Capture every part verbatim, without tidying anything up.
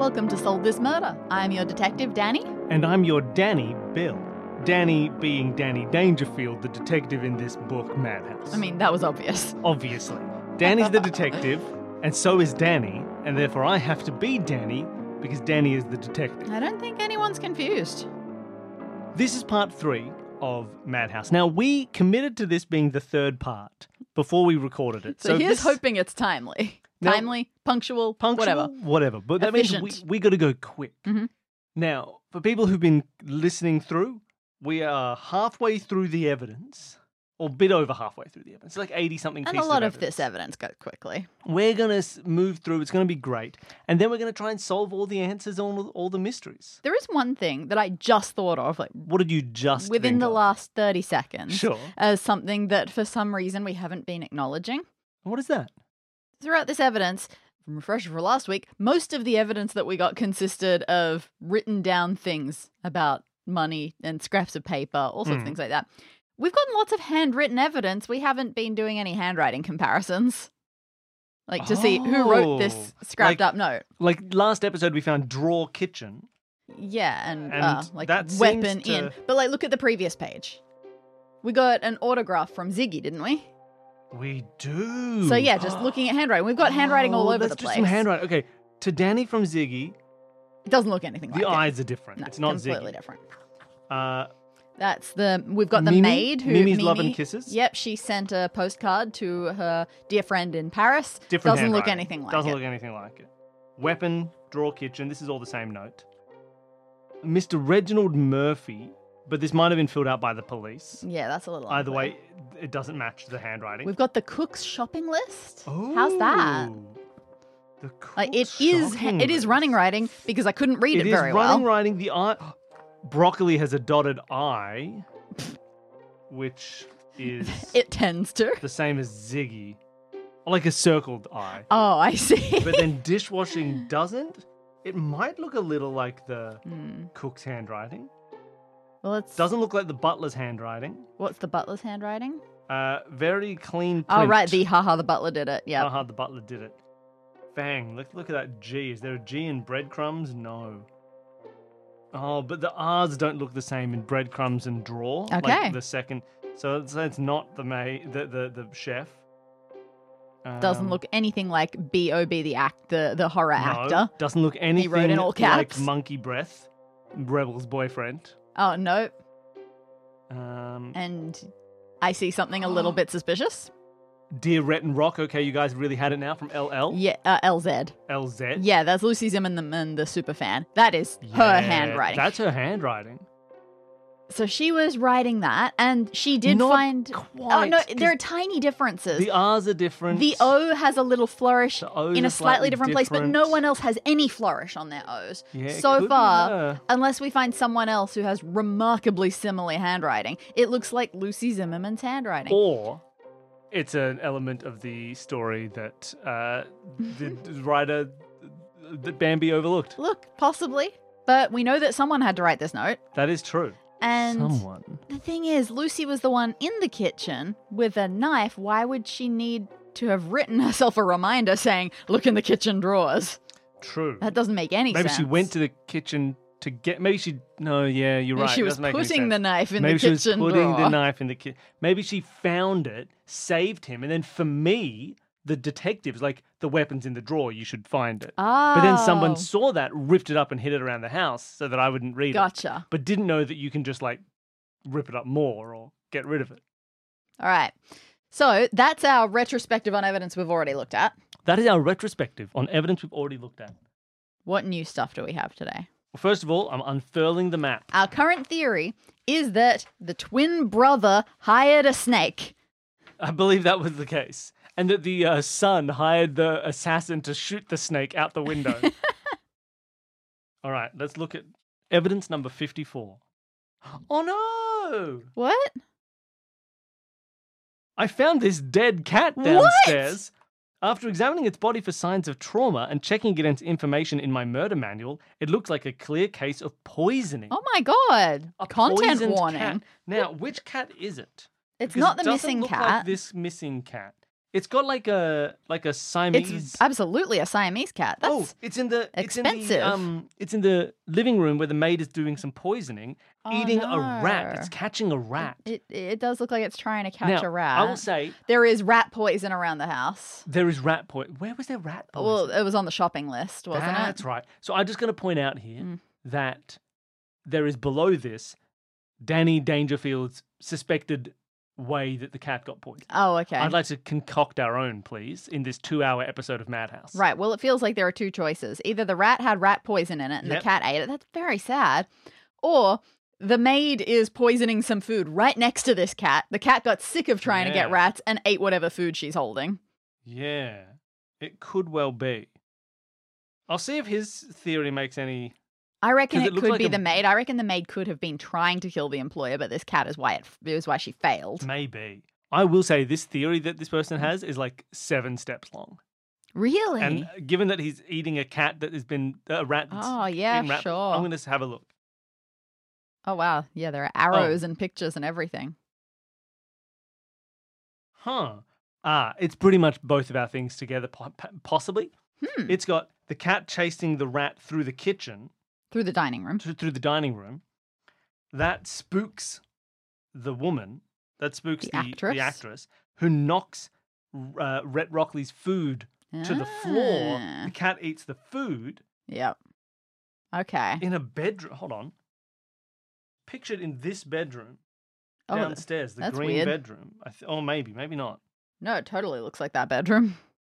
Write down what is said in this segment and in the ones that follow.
welcome to Solve This Murder. I'm your detective, Danny. And I'm your Danny, Bill. Danny being Danny Dangerfield, the detective in this book, Madhouse. I mean, that was obvious. Obviously. Danny's the detective, and so is Danny, and therefore I have to be Danny because Danny is the detective. I don't think anyone's confused. This is part three of Madhouse. Now, we committed to this being the third part before we recorded it. So, So here's this- hoping it's timely. Now- timely, punctual, Punctual, whatever. whatever. But that means we, Efficient. we got to go quick. Mhm. Now, for people who've been listening through, we are halfway through the evidence, or a bit over halfway through the evidence. It's like eighty-something And pieces a lot of of this evidence. evidence goes quickly. We're going to move through. It's going to be great. And then we're going to try and solve all the answers on all, all the mysteries. There is one thing that I just thought of, like What did you just within think the of? last thirty seconds, Sure. as something that for some reason we haven't been acknowledging. What is that? Throughout this evidence, from refresher for last week, most of the evidence that we got consisted of written down things about money and scraps of paper, all sorts of Hmm. things like that. We've gotten lots of handwritten evidence. We haven't been doing any handwriting comparisons. Like to see who wrote this Oh, scrapped like- up note. Like last episode, we found drawer kitchen. Yeah, and, And uh, like that seems weapon to- in. But like, look at the previous page. We got an autograph from Ziggy, didn't we? We do. So yeah, just looking at handwriting. We've got handwriting all Oh, over let's the do place. some handwriting. Okay, to Danny from Ziggy, It doesn't look anything the like it. eyes are different. No, it's not completely Ziggy. different. Uh, That's the we've got the Mimi? maid who Mimi's Mimi, Love and Kisses? Yep, she sent a postcard to her dear friend in Paris. different Doesn't look handwriting. anything like Doesn't it. look anything like it. Weapon, drawer kitchen. This is all the same note. Mister Reginald Murphy, but this might have been filled out by the police. Yeah, that's a little. Either unclear. way, it doesn't match the handwriting. We've got the cook's shopping list. How's that? Ooh, The Like cook's it is shopping it is list. running writing because I couldn't read it, It is very running well. writing. The eye. Broccoli has a dotted I, which is It tends to. the same as Ziggy, like a circled I. Oh, I see. But then dishwashing doesn't. It might look a little like the Hmm. cook's handwriting. Well, it's Doesn't look like the butler's handwriting. what's the butler's handwriting? Uh, very clean print. Oh, right, the haha, the butler did it. Yeah. How hard the butler did it. Bang! Look, look at that G. Is there a G in breadcrumbs? No. Oh, but the R's don't look the same in breadcrumbs and drawer. Okay. Like the second. So it's, it's not the ma- the the, the chef. Doesn't Um, look anything like B O B the act the the horror no, actor. Doesn't look anything wrote in all like caps. Monkey Breath, Rebel's boyfriend. Oh no, Um, and I see something a little bit suspicious. Dear Rhett and Rock. Okay, you guys really had it now from L L. Yeah, uh, L Z. L Z. Yeah, that's Lucy Zimmerman, the super fan. That is her Yeah, handwriting. That's her handwriting. So she was writing that, and she did Not find. quite, oh no, 'cause there are tiny differences. The R's are different. The O has a little flourish The O's in are a slightly slightly different, place, but no different. one else has any flourish on their O's. Yeah, it so could be far, her. unless we find someone else who has remarkably similar handwriting, it looks like Lucy Zimmerman's handwriting. Or it's an element of the story that uh, the, the writer that Bambi overlooked. Look, possibly, but we know that someone had to write this note. That is true. And Someone. the thing is, Lucy was the one in the kitchen with a knife. Why would she need to have written herself a reminder saying, look in the kitchen drawers? True. That doesn't make any Maybe sense. she went to the kitchen to get. Maybe she. No, yeah, you're Maybe right. she It was doesn't make any putting the sense. knife in Maybe the she was kitchen putting drawer. the knife in the kitchen. Maybe she found it, saved him, and then for me, the detectives, like the weapons in the drawer, you should find it. Oh. But then someone saw that, ripped it up, and hid it around the house so that I wouldn't read it. Gotcha. But didn't know that you can just like rip it up more or get rid of it. All right. So that's our retrospective on evidence we've already looked at. That is our retrospective on evidence we've already looked at. What new stuff do we have today? Well, first of all, I'm unfurling the map. Our current theory is that the twin brother hired a snake. I believe that was the case. And that the uh, son hired the assassin to shoot the snake out the window. All right, let's look at evidence number fifty-four. Oh no! What? I found this dead cat What? downstairs. After examining its body for signs of trauma and checking against information in my murder manual, it looks like a clear case of poisoning. Oh my god. A Content poisoned warning. cat. Now, which cat is it? It's Because not it the doesn't missing look cat. Like this missing cat. It's got like a like a Siamese. It's absolutely a Siamese cat. That's oh, it's in the it's in the expensive. um it's in the living room where the maid is doing some poisoning, Oh, eating a rat. no. It's catching a rat. It it does look like it's trying to catch now, a rat. I will say There is rat poison around the house. there is rat poison. Where was there rat poison? Well, it was on the shopping list, wasn't That's it? right. So I'm just going to point out here Mm. that there is below this Danny Dangerfield's suspected way that the cat got poisoned. Oh, okay. I'd like to concoct our own, please, in this two-hour episode of Madhouse. Right. Well, it feels like there are two choices. Either the rat had rat poison in it and Yep. the cat ate it. That's very sad. Or the maid is poisoning some food right next to this cat. The cat got sick of trying to get Yeah. rats and ate whatever food she's holding. Yeah, it could well be. I'll see if his theory makes any. I reckon 'Cause it it, looked could like be a- the maid. I reckon the maid could have been trying to kill the employer, but this cat is why it, it was why she failed. Maybe. I will say this theory that this person has is like seven steps long. Really? And given that he's eating a cat that has been a rat. that's Oh, yeah, eaten rat, sure. I'm going to have a look. Oh, wow. Yeah, there are arrows and pictures and everything. Huh. Ah, it's pretty much both of our things together, po- po- possibly. Hmm. It's got the cat chasing the rat through the kitchen, Through the dining room. th- through the dining room. That spooks the woman. That spooks The the, actress? the actress who knocks uh, Rhett Rockley's food to the floor. Ah. The cat eats the food Yep. Okay. in a bedroom. Hold on. Pictured in this bedroom Oh, th- downstairs, the that's green weird. bedroom. I th- oh, maybe, maybe not. no, it totally looks like that bedroom.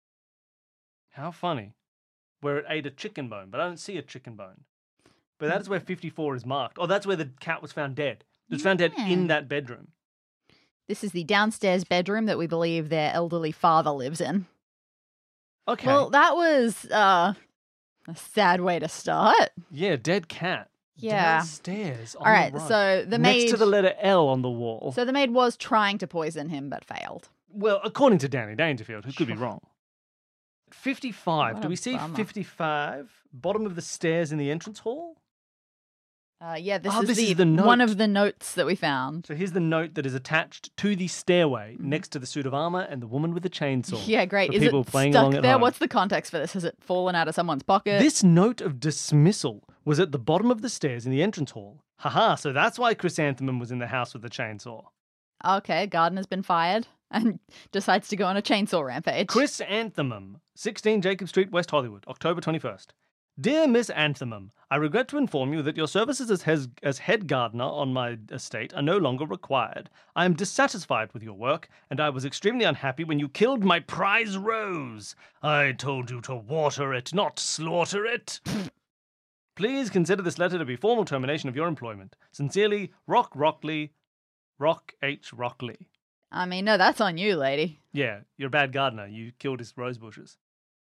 How funny. Where it ate a chicken bone, but I don't see a chicken bone. But that is where fifty-four is marked. Oh, that's where the cat was found dead. It was found dead in Yeah. that bedroom. This is the downstairs bedroom that we believe their elderly father lives in. Okay. Well, that was uh, a sad way to start. yeah, dead cat. Yeah. Downstairs. On All right, the right. so the Next maid. to the letter L on the wall. So the maid was trying to poison him, but failed. well, according to Danny Dangerfield, who could be wrong. fifty-five. What Do a we see bummer. fifty-five? Bottom of the stairs in the entrance hall? Uh, yeah, this, Oh, is, this the, is the one note. of the notes that we found. So here's the note that is attached to the stairway Mhm. next to the suit of armor and the woman with the chainsaw. Yeah, great. For Is people it playing stuck along at there? home. What's the context for this? Has it fallen out of someone's pocket? This note of dismissal was at the bottom of the stairs in the entrance hall. Haha, so that's why Chrysanthemum was in the house with the chainsaw. Okay, Gardner's been fired and decides to go on a chainsaw rampage. Chris Anthemum, sixteen Jacob Street, West Hollywood, October twenty-first. Dear Miss Anthemum, I regret to inform you that your services as, hes- as head gardener on my estate are no longer required. I am dissatisfied with your work, and I was extremely unhappy when you killed my prize rose. I told you to water it, not slaughter it. Please consider this letter to be formal termination of your employment. Sincerely, Rock Rockley, Rock H. Rockley. I mean, no, that's on you, lady. Yeah, you're a bad gardener. You killed his rose bushes.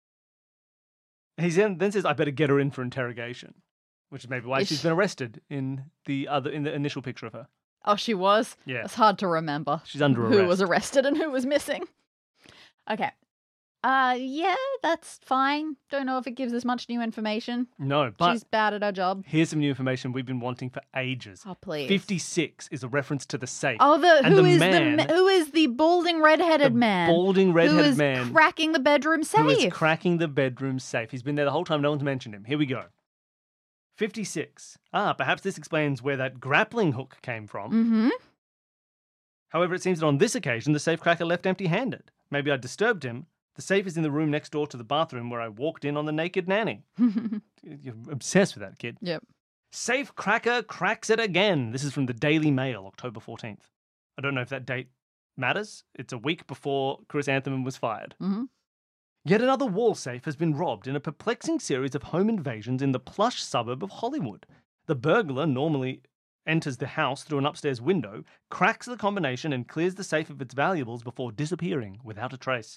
He then then says, "I better get her in for interrogation," which is maybe why Ish. she's been arrested in the other in the initial picture of her. Oh, she was? Yeah, It's hard to remember she's under who arrest. was arrested and who was missing. Okay. Uh, yeah, that's fine. Don't know if it gives us much new information. No, but She's bad at her job. here's some new information we've been wanting for ages. Oh, please. Fifty-six is a reference to the safe. Oh, the And who the is man- the ma- who is the balding redheaded the man balding who red-headed is man cracking the bedroom who is safe? cracking the bedroom safe. He's been there the whole time. No one's mentioned him. Here we go. Fifty-six. Ah, perhaps this explains where that grappling hook came from. Mm-hmm. However, it seems that on this occasion, the safecracker left empty-handed. Maybe I disturbed him. The safe is in the room next door to the bathroom where I walked in on the naked nanny. You're obsessed with that kid. Yep. Safecracker cracks it again. This is from the Daily Mail, October fourteenth. I don't know if that date matters. It's a week before Chris Anthemum was fired. Mm-hmm. Yet another wall safe has been robbed in a perplexing series of home invasions in the plush suburb of Hollywood. The burglar normally enters the house through an upstairs window, cracks the combination, and clears the safe of its valuables before disappearing without a trace.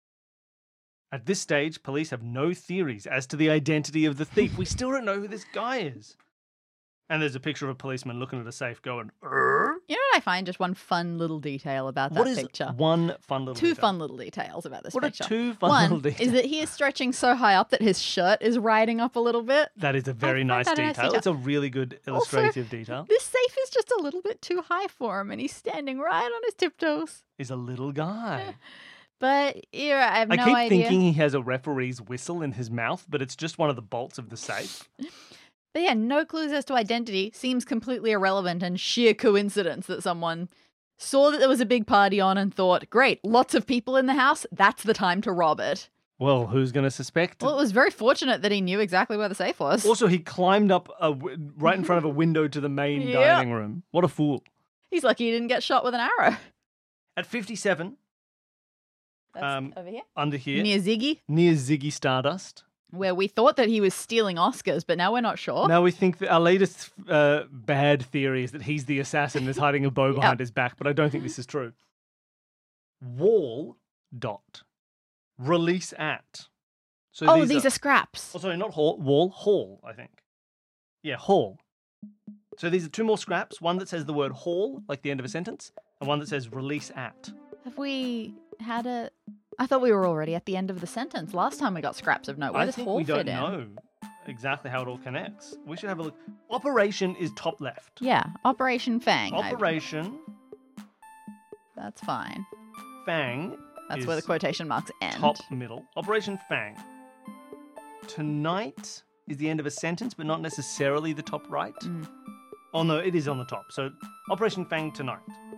At this stage, police have no theories as to the identity of the thief. We still don't know who this guy is. And there's a picture of a policeman looking at a safe going, "Err?" You know what I find? Just one fun little detail about that What is picture. one fun little Two detail? fun little details about this What are picture. two fun One little details? is that he is stretching so high up that his shirt is riding up a little bit. That is a very find nice that a detail. nice detail. It's a really good Also, illustrative detail. This safe is just a little bit too high for him, and he's standing right on his tiptoes. He's a little guy. But yeah, I have I no keep idea. thinking he has a referee's whistle in his mouth, but it's just one of the bolts of the safe. But yeah, no clues as to identity. Seems completely irrelevant and sheer coincidence that someone saw that there was a big party on and thought, great, lots of people in the house. That's the time to rob it. Well, who's going to suspect? Well, it was very fortunate that he knew exactly where the safe was. Also, he climbed up a w- right in front of a window to the main Yep. dining room. What a fool. He's lucky he didn't get shot with an arrow. At fifty-seven, That's Um, over here. under here, Near Ziggy, near Ziggy Stardust. where we thought that he was stealing Oscars, but now we're not sure. Now we think that our latest uh, bad theory is that he's the assassin that's hiding a bow behind his back, but I don't think this is true. Wall dot release at. So oh, these are, scraps. Oh, sorry, not hall. Wall hall. I think. Yeah, hall. So these are two more scraps. One that says the word hall, like the end of a sentence, and one that says release at. Have we had a... I thought we were already at the end of the sentence. Last time we got scraps of note. Where I does think hall we don't fit in? know exactly how it all connects. We should have a look. Operation is top left. Yeah, Operation Fang. I- Operation That's fine. Fang. That's is where the quotation marks end. top middle. Operation Fang. Tonight is the end of a sentence, but not necessarily the top right. Mm. Oh no, it is on the top. So Operation Fang tonight.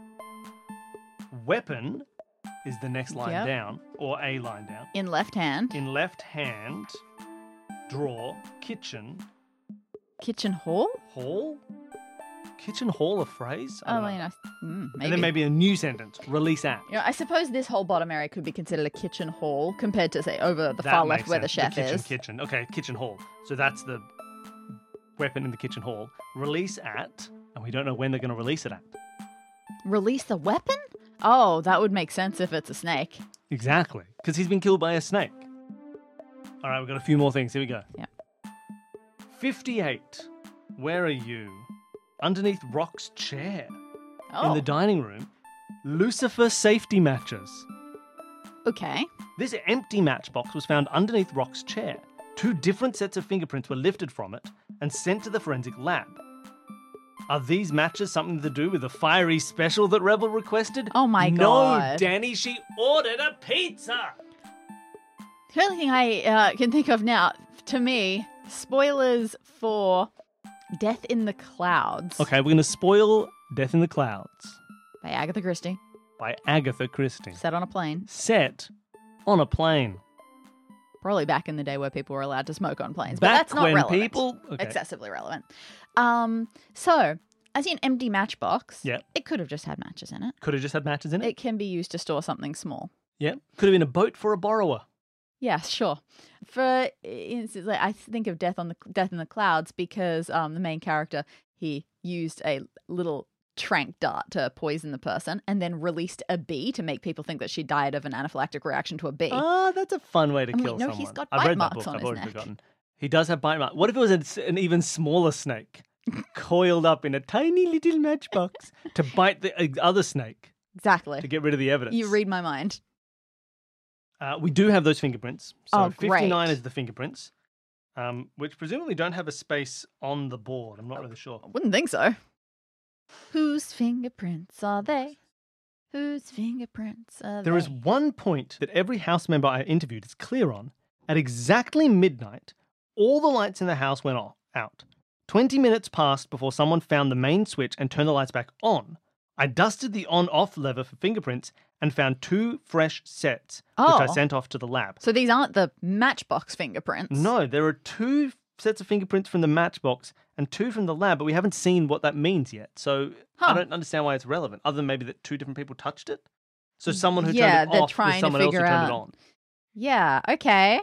Weapon is the next line Yep. down, or a line down. In left hand. In left hand, drawer, kitchen, Kitchen hall? hall. Kitchen hall a phrase? I Oh, don't know. I mean, I, mm, maybe. And then maybe a new sentence. Release at. You know, I suppose this whole bottom area could be considered a kitchen hall compared to, say, over the That far left makes where the sense. chef kitchen, is. Kitchen, okay, kitchen hall. So that's the weapon in the kitchen hall. Release at, and we don't know when they're going to release it at. Release the weapon? Oh, that would make sense if it's a snake. Exactly, because he's been killed by a snake. All right, we've got a few more things. Here we go. Yeah. fifty-eight. Where are you? Underneath Rock's chair Oh, in the dining room. Lucifer safety matches. okay. This empty matchbox was found underneath Rock's chair. Two different sets of fingerprints were lifted from it and sent to the forensic lab. Are these matches something to do with the fiery special that Rebel requested? Oh my No, God. Danny, she ordered a pizza! The only thing I uh, can think of now, to me, spoilers for Death in the Clouds Okay, we're going to spoil Death in the Clouds by Agatha Christie, by Agatha Christie. set on a plane. Set on a plane. Probably back in the day where people were allowed to smoke on planes, Back but that's not when relevant. people... Okay. Excessively relevant. Um, so, I see an empty matchbox. Yeah. It could have just had matches in it. Could have just had matches in it. It can be used to store something small. Yeah. Could have been a boat for a borrower. Yeah, sure. For instance, like, I think of Death on the Death in the Clouds because um, the main character, he used a little trank dart to poison the person and then released a bee to make people think that she died of an anaphylactic reaction to a bee. Ah, that's a fun way to And we kill know someone. he's got I've bite read that marks book. on I've his already neck. forgotten. He does have bite marks. What if it was an, an even smaller snake, coiled up in a tiny little matchbox to bite the uh, other snake Exactly. to get rid of the evidence? You read my mind. Uh, we do have those fingerprints. So Oh, great. fifty-nine is the fingerprints, um, which presumably don't have a space on the board. I'm not really sure. I wouldn't think so. Whose fingerprints are they? Whose fingerprints are There they? is one point that every house member I interviewed is clear on. At exactly midnight, all the lights in the house went off, out. twenty minutes passed before someone found the main switch and turned the lights back on. I dusted the on-off lever for fingerprints and found two fresh sets, Oh. which I sent off to the lab. So these aren't the matchbox fingerprints. No, there are two sets of fingerprints from the matchbox and two from the lab, but we haven't seen what that means yet. So I Huh. don't understand why it's relevant, other than maybe that two different people touched it. So someone who Yeah, turned it they're off trying was to someone else who figure turned it out- on. Yeah, okay.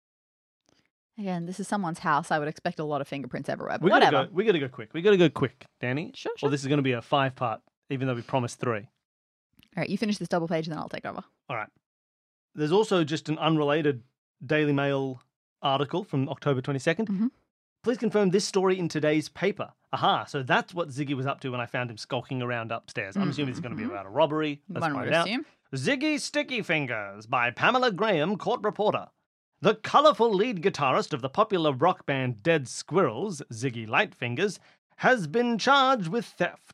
Again, this is someone's house. I would expect a lot of fingerprints everywhere, but We gotta whatever. go. We gotta go quick. We gotta go quick, Danny. Sure, Or sure. this is gonna be a five-part, even though we promised three. All right, you finish this double page and then I'll take over. All right. There's also just an unrelated Daily Mail article from October twenty-second. Mhm. Please confirm this story in today's paper. Aha, so that's what Ziggy was up to when I found him skulking around upstairs. I'm assuming it's going to be Mhm. about a robbery. Let's One find would out. assume. Ziggy Sticky Fingers by Pamela Graham, court reporter. The colourful lead guitarist of the popular rock band Dead Squirrels, Ziggy Lightfingers, has been charged with theft.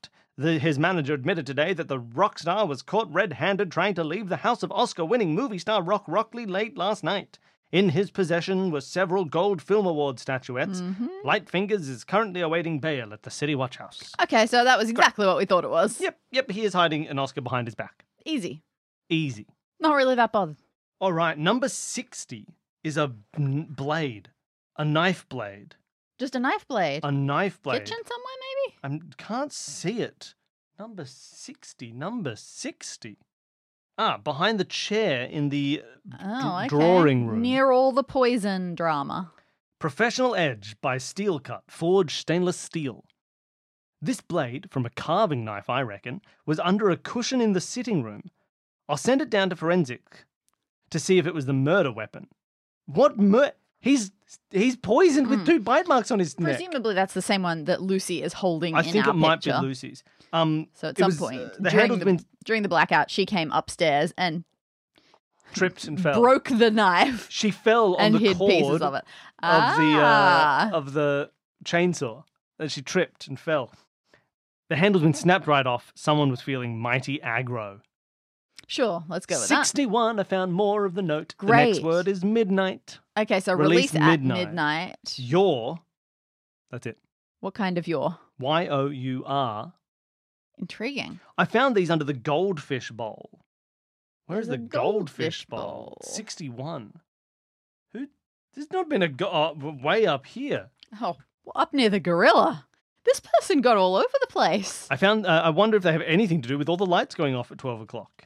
The, his manager admitted today that the rock star was caught red-handed trying to leave the house of Oscar-winning movie star Rock Rockley late last night. In his possession were several Gold Film Award statuettes. Mm-hmm. Lightfingers is currently awaiting bail at the City Watch House. Okay, so that was exactly what we thought it was. Yep, yep, he is hiding an Oscar behind his back. Easy. Easy. Not really that bothered. All right, number sixty is a b- blade. A knife blade. Just a knife blade. A knife blade. Kitchen somewhere, maybe? I can't see it. Number sixty. Number sixty. Ah, behind the chair in the Oh, okay. drawing room. Near all the poison drama. Professional Edge by Steel Cut, forged stainless steel. This blade, from a carving knife, I reckon, was under a cushion in the sitting room. I'll send it down to forensic to see if it was the murder weapon. What mur- He's he's poisoned with Mm. two bite marks on his neck. Presumably that's the same one that Lucy is holding I in think our it might picture. be Lucy's. Um, So at it some was, point, uh, the during, handle's the, been during the blackout, she came upstairs and tripped and fell. broke the knife She fell on and the hid cord pieces of it. of the Ah. uh, of the chainsaw, and she tripped and fell. The handle's been snapped right off. Someone was feeling mighty aggro. Sure, let's go with Sixty-one. I found more of the note. The next Great. word is midnight. that. Okay, so Release release, at midnight. midnight. Your. That's it. What kind of your? Y O U R. Intriguing. I found these under the goldfish bowl. Where's There's the a goldfish goldfish bowl? bowl. Sixty-one. Who? There's not been a go- uh, way up here. Oh, up near the gorilla. This person got all over the place. I found. Uh, I wonder if they have anything to do with all the lights going off at twelve o'clock.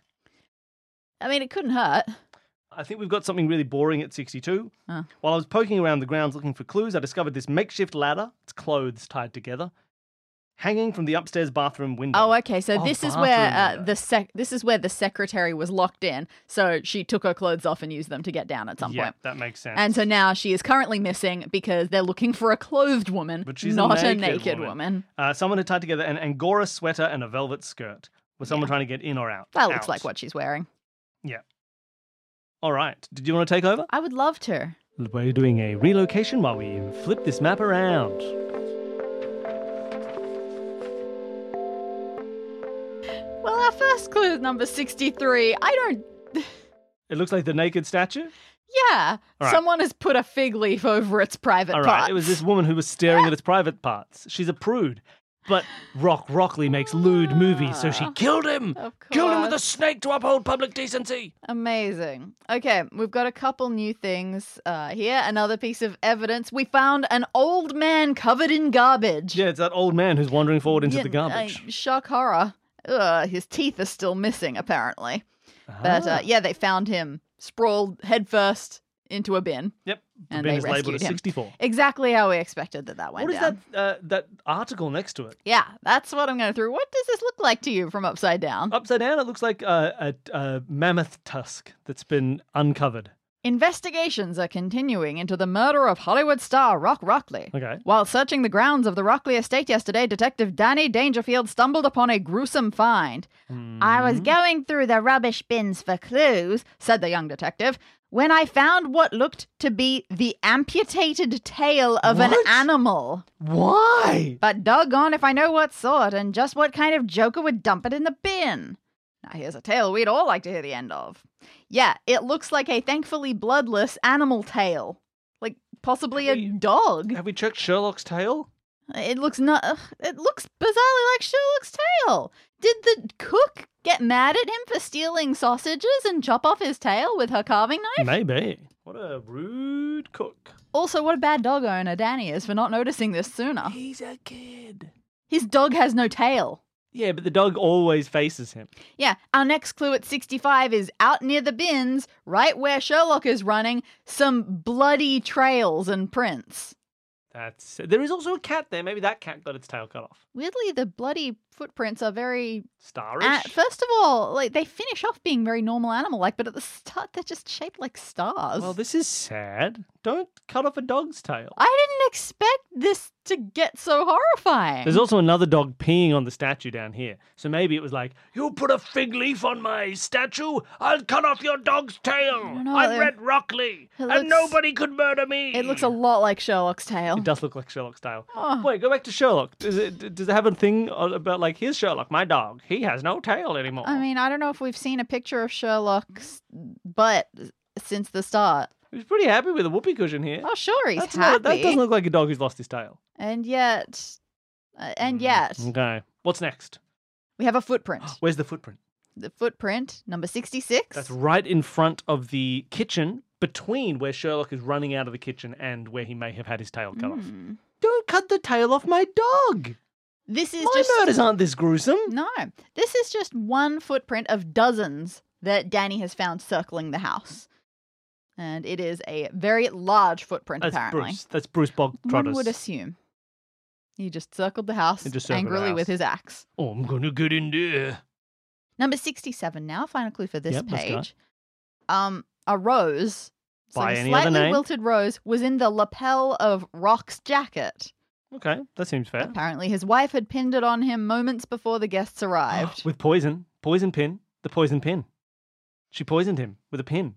I mean, it couldn't hurt. I think we've got something really boring at sixty-two. Oh. While I was poking around the grounds looking for clues, I discovered this makeshift ladder. It's clothes tied together, hanging from the upstairs bathroom window. Oh, okay. So Oh, this is where bathroom uh, window. the sec- this is where the secretary was locked in. So she took her clothes off and used them to get down at some yeah, point. that makes sense. And so now she is currently missing because they're looking for a clothed woman, But she's a not a naked naked woman. woman. uh, someone had tied together an Angora sweater and a velvet skirt. Was someone Yeah. trying to get in or out? That looks Out. like what she's wearing. Yeah. All right. Did you want to take over? I would love to. We're doing a relocation while we flip this map around. Well, our first clue is number sixty-three. I don't. It looks like the naked statue. Yeah. All right. Someone has put a fig leaf over its private All right. parts. It was this woman who was staring at its private parts. She's a prude. But Rock Rockley makes lewd movies, so she killed him. Of Killed him with a course. snake to uphold public decency. Amazing. Okay, we've got a couple new things uh, here. Another piece of evidence. We found an old man covered in garbage. Yeah, it's that old man who's wandering forward into Yeah, the garbage. uh, shock horror. Ugh, his teeth are still missing, apparently. But uh, Ah. yeah, they found him sprawled headfirst into a bin. Yep. The and bin they is labelled rescued as him. sixty-four. Exactly how we expected that that went What is down. that uh, that article next to it? Yeah, that's what I'm going through. What does this look like to you from upside down? Upside down, it looks like a, a, a mammoth tusk that's been uncovered. Investigations are continuing into the murder of Hollywood star Rock Rockley. Okay. While searching the grounds of the Rockley estate yesterday, Detective Danny Dangerfield stumbled upon a gruesome find. I was going through the rubbish bins for clues, said the young detective, when I found what looked to be the amputated tail of an What? animal. Why? But doggone if I know what sort and just what kind of joker would dump it in the bin. Now here's a tale we'd all like to hear the end of. Yeah, it looks like a thankfully bloodless animal tail. Like possibly Have a we- dog. Have we checked Sherlock's tail? It looks not. ugh, It looks bizarrely like Sherlock's tail. Did the cook get mad at him for stealing sausages and chop off his tail with her carving knife? Maybe. What a rude cook. Also, what a bad dog owner Danny is for not noticing this sooner. He's a kid. His dog has no tail. Yeah, but the dog always faces him. Yeah, our next clue at sixty-five is out near the bins, right where Sherlock is running, some bloody trails and prints. That's. There is also a cat there. Maybe that cat got its tail cut off. Weirdly, the bloody footprints are very. Starish. Uh, first of all, like they finish off being very normal animal-like, but at the start they're just shaped like stars. Well, this is sad. Don't cut off a dog's tail. I didn't expect this to get so horrifying. There's also another dog peeing on the statue down here. So maybe it was like, you put a fig leaf on my statue, I'll cut off your dog's tail. don't know, I'm it- Red Rockley, it and looks- nobody could murder me. It looks a lot like Sherlock's tail. It does look like Sherlock's tail. Oh. Wait, go back to Sherlock. Does it, does it have a thing about like like, here's Sherlock, my dog. He has no tail anymore. I mean, I don't know if we've seen a picture of Sherlock's butt since the start. He's pretty happy with a whoopee cushion here. Oh, sure, he's That's happy. not, that doesn't look like a dog who's lost his tail. And yet, uh, and yet, Okay. What's next? we have a footprint. Where's the footprint? The footprint, number sixty-six. That's right in front of the kitchen, between where Sherlock is running out of the kitchen and where he may have had his tail cut off. Mm. Don't cut the tail off my dog. This is My just murders aren't this gruesome. no. This is just one footprint of dozens that Danny has found circling the house, and it is a very large footprint. That's apparently, Bruce. That's Bruce Bogtrotters. one would assume he just circled the house He just circled the angrily house. with his axe. Oh, I'm gonna get in there. Number sixty-seven now, final clue for this Yep, let's go. page. Um, a rose, so By the any other slightly name? wilted rose, was in the lapel of Rock's jacket. Okay, that seems fair. Apparently, his wife had pinned it on him moments before the guests arrived. With poison. Poison pin. The poison pin. She poisoned him with a pin.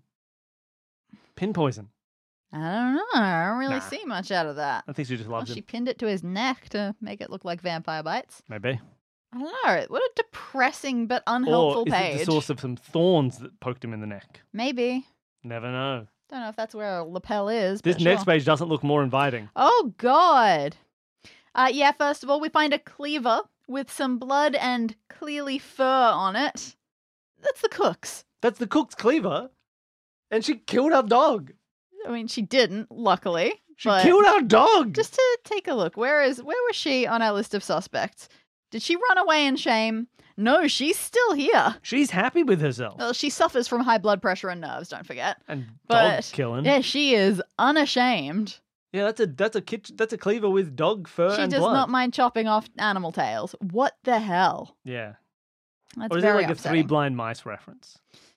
Pin poison. I don't know. I don't really Nah. see much out of that. I think she just Well, loves she him. pinned it to his neck to make it look like vampire bites. Maybe. I don't know. What a depressing but unhelpful Or is page. it the source of some thorns that poked him in the neck? Maybe. Never know. Don't know if that's where a lapel is. This but next sure. page doesn't look more inviting. Oh, God. Uh, yeah, first of all, we find a cleaver with some blood and clearly fur on it. That's the cook's. That's the cook's cleaver. And she killed our dog. I mean, she didn't, luckily. She but killed our dog. just to take a look, where is where was she on our list of suspects? Did she run away in shame? No, she's still here. She's happy with herself. Well, she suffers from high blood pressure and nerves, don't forget. And dog But killing. yeah, she is unashamed. Yeah, that's a that's a kitchen, that's a cleaver with dog fur She and does blood. not mind chopping off animal tails. What the hell? Yeah. That's Or is it very like a upsetting. Three Blind Mice reference?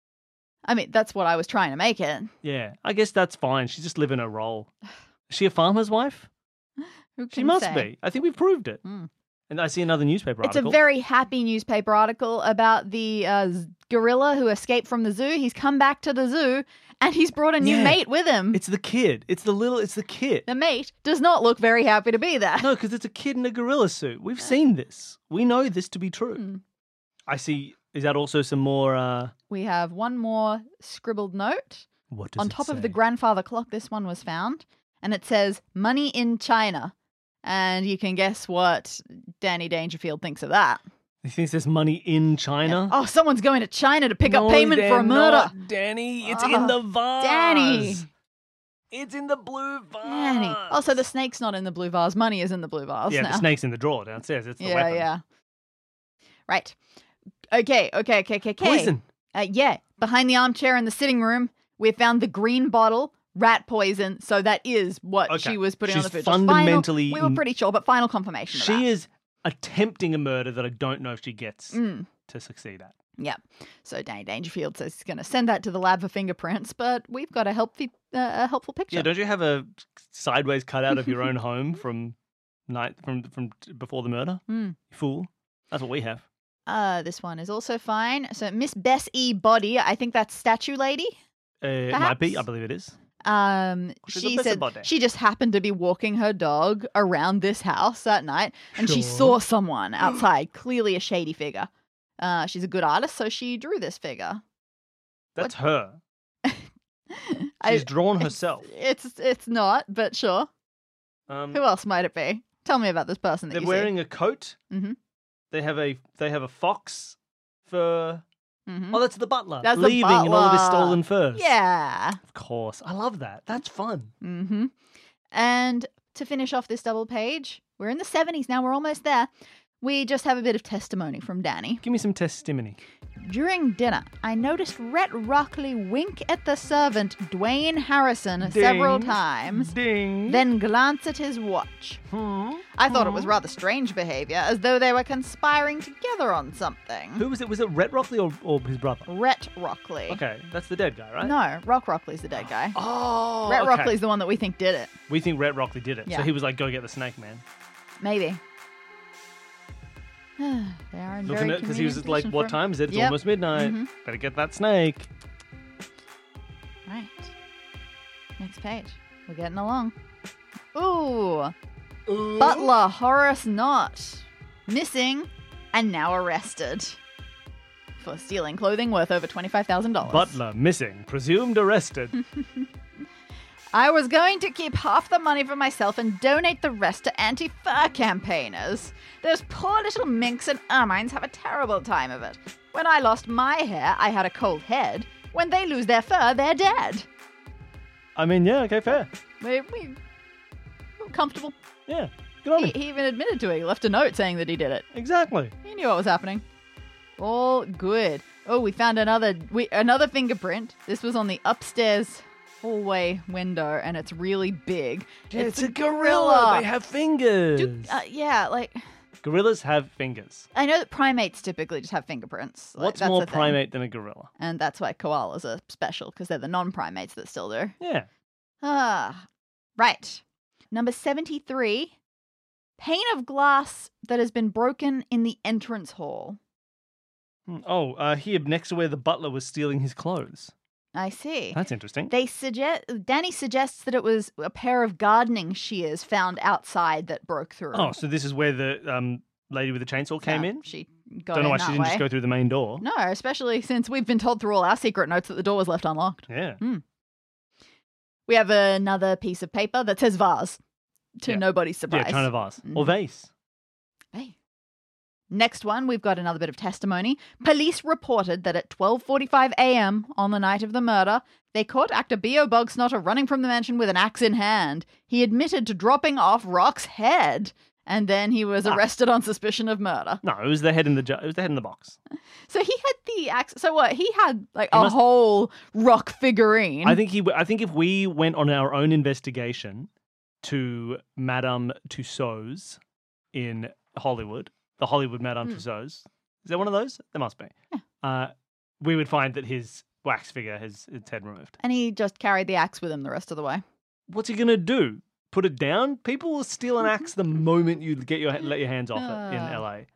I mean, that's what I was trying to make it. Yeah, I guess that's fine. She's just living her role. Is she a farmer's wife? Who She can must say? be. I think we've proved it. Hmm. And I see another newspaper It's a article. very happy newspaper article about the uh, z- gorilla who escaped from the zoo. He's come back to the zoo and he's brought a new Yeah. mate with him. It's the kid. It's the little. It's the kid. The mate does not look very happy to be there. No, because it's a kid in a gorilla suit. We've seen this. We know this to be true. Hmm. I see. Is that also some more? Uh, We have one more scribbled note. what does On it top of say? the grandfather clock, this one was found. And it says, money in China. And you can guess what Danny Dangerfield thinks of that. He thinks there's money in China. Oh, someone's going to China to pick No, up payment for they're a murder. not, Danny, it's Oh, in the vase. Danny. It's in the blue vase. Danny. Also, the snake's not in the blue vase. Money is in the blue vase Yeah, now. the snake's in the drawer downstairs. It's the yeah, weapon. yeah. Right. Okay, okay, okay, okay, okay. Poison. Uh, yeah, behind the armchair in the sitting room, we found the green bottle, rat poison. So that is what Okay. she was putting on She's the food. Just fundamentally Final, we were n- pretty sure, but final confirmation of that. She is attempting a murder that I don't know if she gets Mm, to succeed at. yeah. So Danny Dangerfield says he's going to send that to the lab for fingerprints, but we've got a helpful, uh, a helpful picture. Yeah, don't you have a sideways cutout of your own home from night from from t- before the murder? Hmm. You fool. That's what we have. Uh, this one is also fine. So Miss Bess E. Body, I think that's statue lady. Uh, it might be. I Perhaps. believe it is. Um, She's a she said busybody. she just happened to be walking her dog around this house that night, and she Sure. saw someone outside, clearly a shady figure. Uh, she's a good artist, so she drew this figure. That's her. I- She's drawn it's- herself. It's it's not, but sure. Um, Who else might it be? Tell me about this person that they're you wearing a coat. Mhm. They have a they have a fox fur. see. hmm Oh, that's the butler That's the leaving in all of his butler. stolen furs. Yeah. Of course. I love that. That's fun. hmm And to finish off this double page, we're in the seventies now. We're almost there. We just have a bit of testimony from Danny. Give me some testimony. During dinner, I noticed Rhett Rockley wink at the servant, Dwayne Harrison, several Ding. times, Ding. then glance at his watch. Hmm. I thought it Hmm. was rather strange behavior, as though they were conspiring together on something. Who was it? Was it Rhett Rockley or, or his brother? Rhett Rockley. Okay, that's the dead guy, right? No, Rock Rockley's the dead guy. Oh, Rhett okay. Rockley's the one that we think did it. We think Rhett Rockley did it. Yeah. So he was like, go get the snake, man. Maybe. they are in Looking very at because he was convenient like, position what for- time is it? It's Yep. almost midnight. Mhm. Better get that snake. Right. Next page. We're getting along. Ooh. Butler Horace Knott. Missing. and now arrested for stealing clothing worth over twenty-five thousand dollars. Butler missing, presumed arrested. I was going to keep half the money for myself and donate the rest to anti-fur campaigners. Those poor little minks and ermines have a terrible time of it. When I lost my hair, I had a cold head. When they lose their fur, they're dead. I mean, yeah, okay, fair. We, we we're comfortable. Yeah, good on He, him. he even admitted to it. He left a note saying that he did it. Exactly. He knew what was happening. All good. Oh, we found another we, another fingerprint. This was on the upstairs hallway window, and it's really big. It's, a gorilla. They have fingers. Do, uh, yeah, like Gorillas have fingers. I know that primates typically just have fingerprints. Like, What's that's more the thing. primate than a gorilla? And that's why koalas are special, because they're the non-primates that still do. Yeah. Ah, right. Number seventy-three. Pane of glass that has been broken in the entrance hall. Hmm, Oh, uh, here next to where the butler was stealing his clothes. I see. That's interesting. They suggest Danny suggests that it was a pair of gardening shears found outside that broke through. Oh, so this is where the um, lady with the chainsaw came So in? She got Don't know in why that she didn't way. just go through the main door. No, especially since we've been told through all our secret notes that the door was left unlocked. Yeah. We have another piece of paper that says vase, to Yeah. nobody's surprise. Yeah, kind of vase. Mm. Or vase. Hey. Next one, we've got another bit of testimony. Police reported that at twelve forty-five a.m. on the night of the murder, they caught actor Bio Bogsnotter running from the mansion with an axe in hand. He admitted to dropping off Rock's head, and then he was Ah. arrested on suspicion of murder. No, it was the head in the jar. It was the head in the box. So he had the axe. So what? He had like He a must- whole Rock figurine. I think he. w- I think if we went on our own investigation to Madame Tussauds in Hollywood, the Hollywood Madame Hmm. Tussauds, is there one of those? There must be. Uh, we would find that his wax figure has its head removed. And he just carried the axe with him the rest of the way. What's he gonna do? Put it down? People will steal an axe the moment you get your let your hands off it in Ah. L A.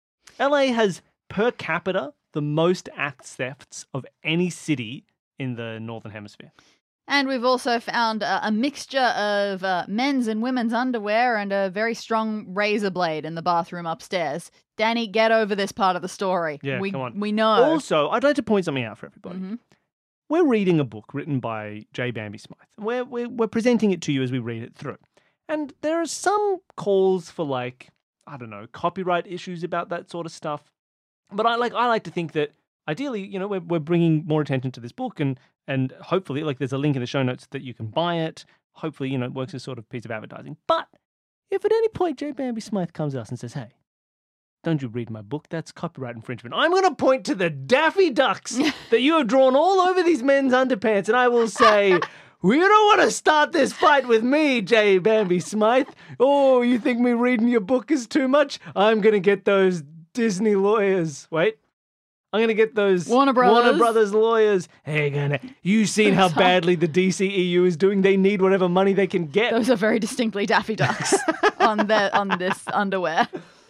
L A has per capita the most axe thefts of any city in the Northern Hemisphere. And we've also found uh, a mixture of uh, men's and women's underwear and a very strong razor blade in the bathroom upstairs. Danny, get over this part of the story. Yeah, we, come on. We know. Also, I'd like to point something out for everybody. Mhm. We're reading a book written by J. Bambi Smythe. We're, we're, we're presenting it to you as we read it through. And there are some calls for, like, I don't know, copyright issues about that sort of stuff. But I like I like to think that ideally, you know, we're, we're bringing more attention to this book and, and hopefully, like, there's a link in the show notes that you can buy it. Hopefully, you know, it works as sort of piece of advertising. But if at any point J. Bambi Smythe comes to us and says, hey, don't you read my book? That's copyright infringement. I'm going to point to the Daffy Ducks that you have drawn all over these men's underpants, and I will say, well, you don't want to start this fight with me, J. Bambi Smythe. Oh, you think me reading your book is too much? I'm going to get those Disney lawyers. Wait. I'm going to get those Warner Brothers. Warner Brothers lawyers. Hey, gonna, you seen how badly the D C E U is doing? They need whatever money they can get. Those are very distinctly Daffy Ducks on the on this underwear.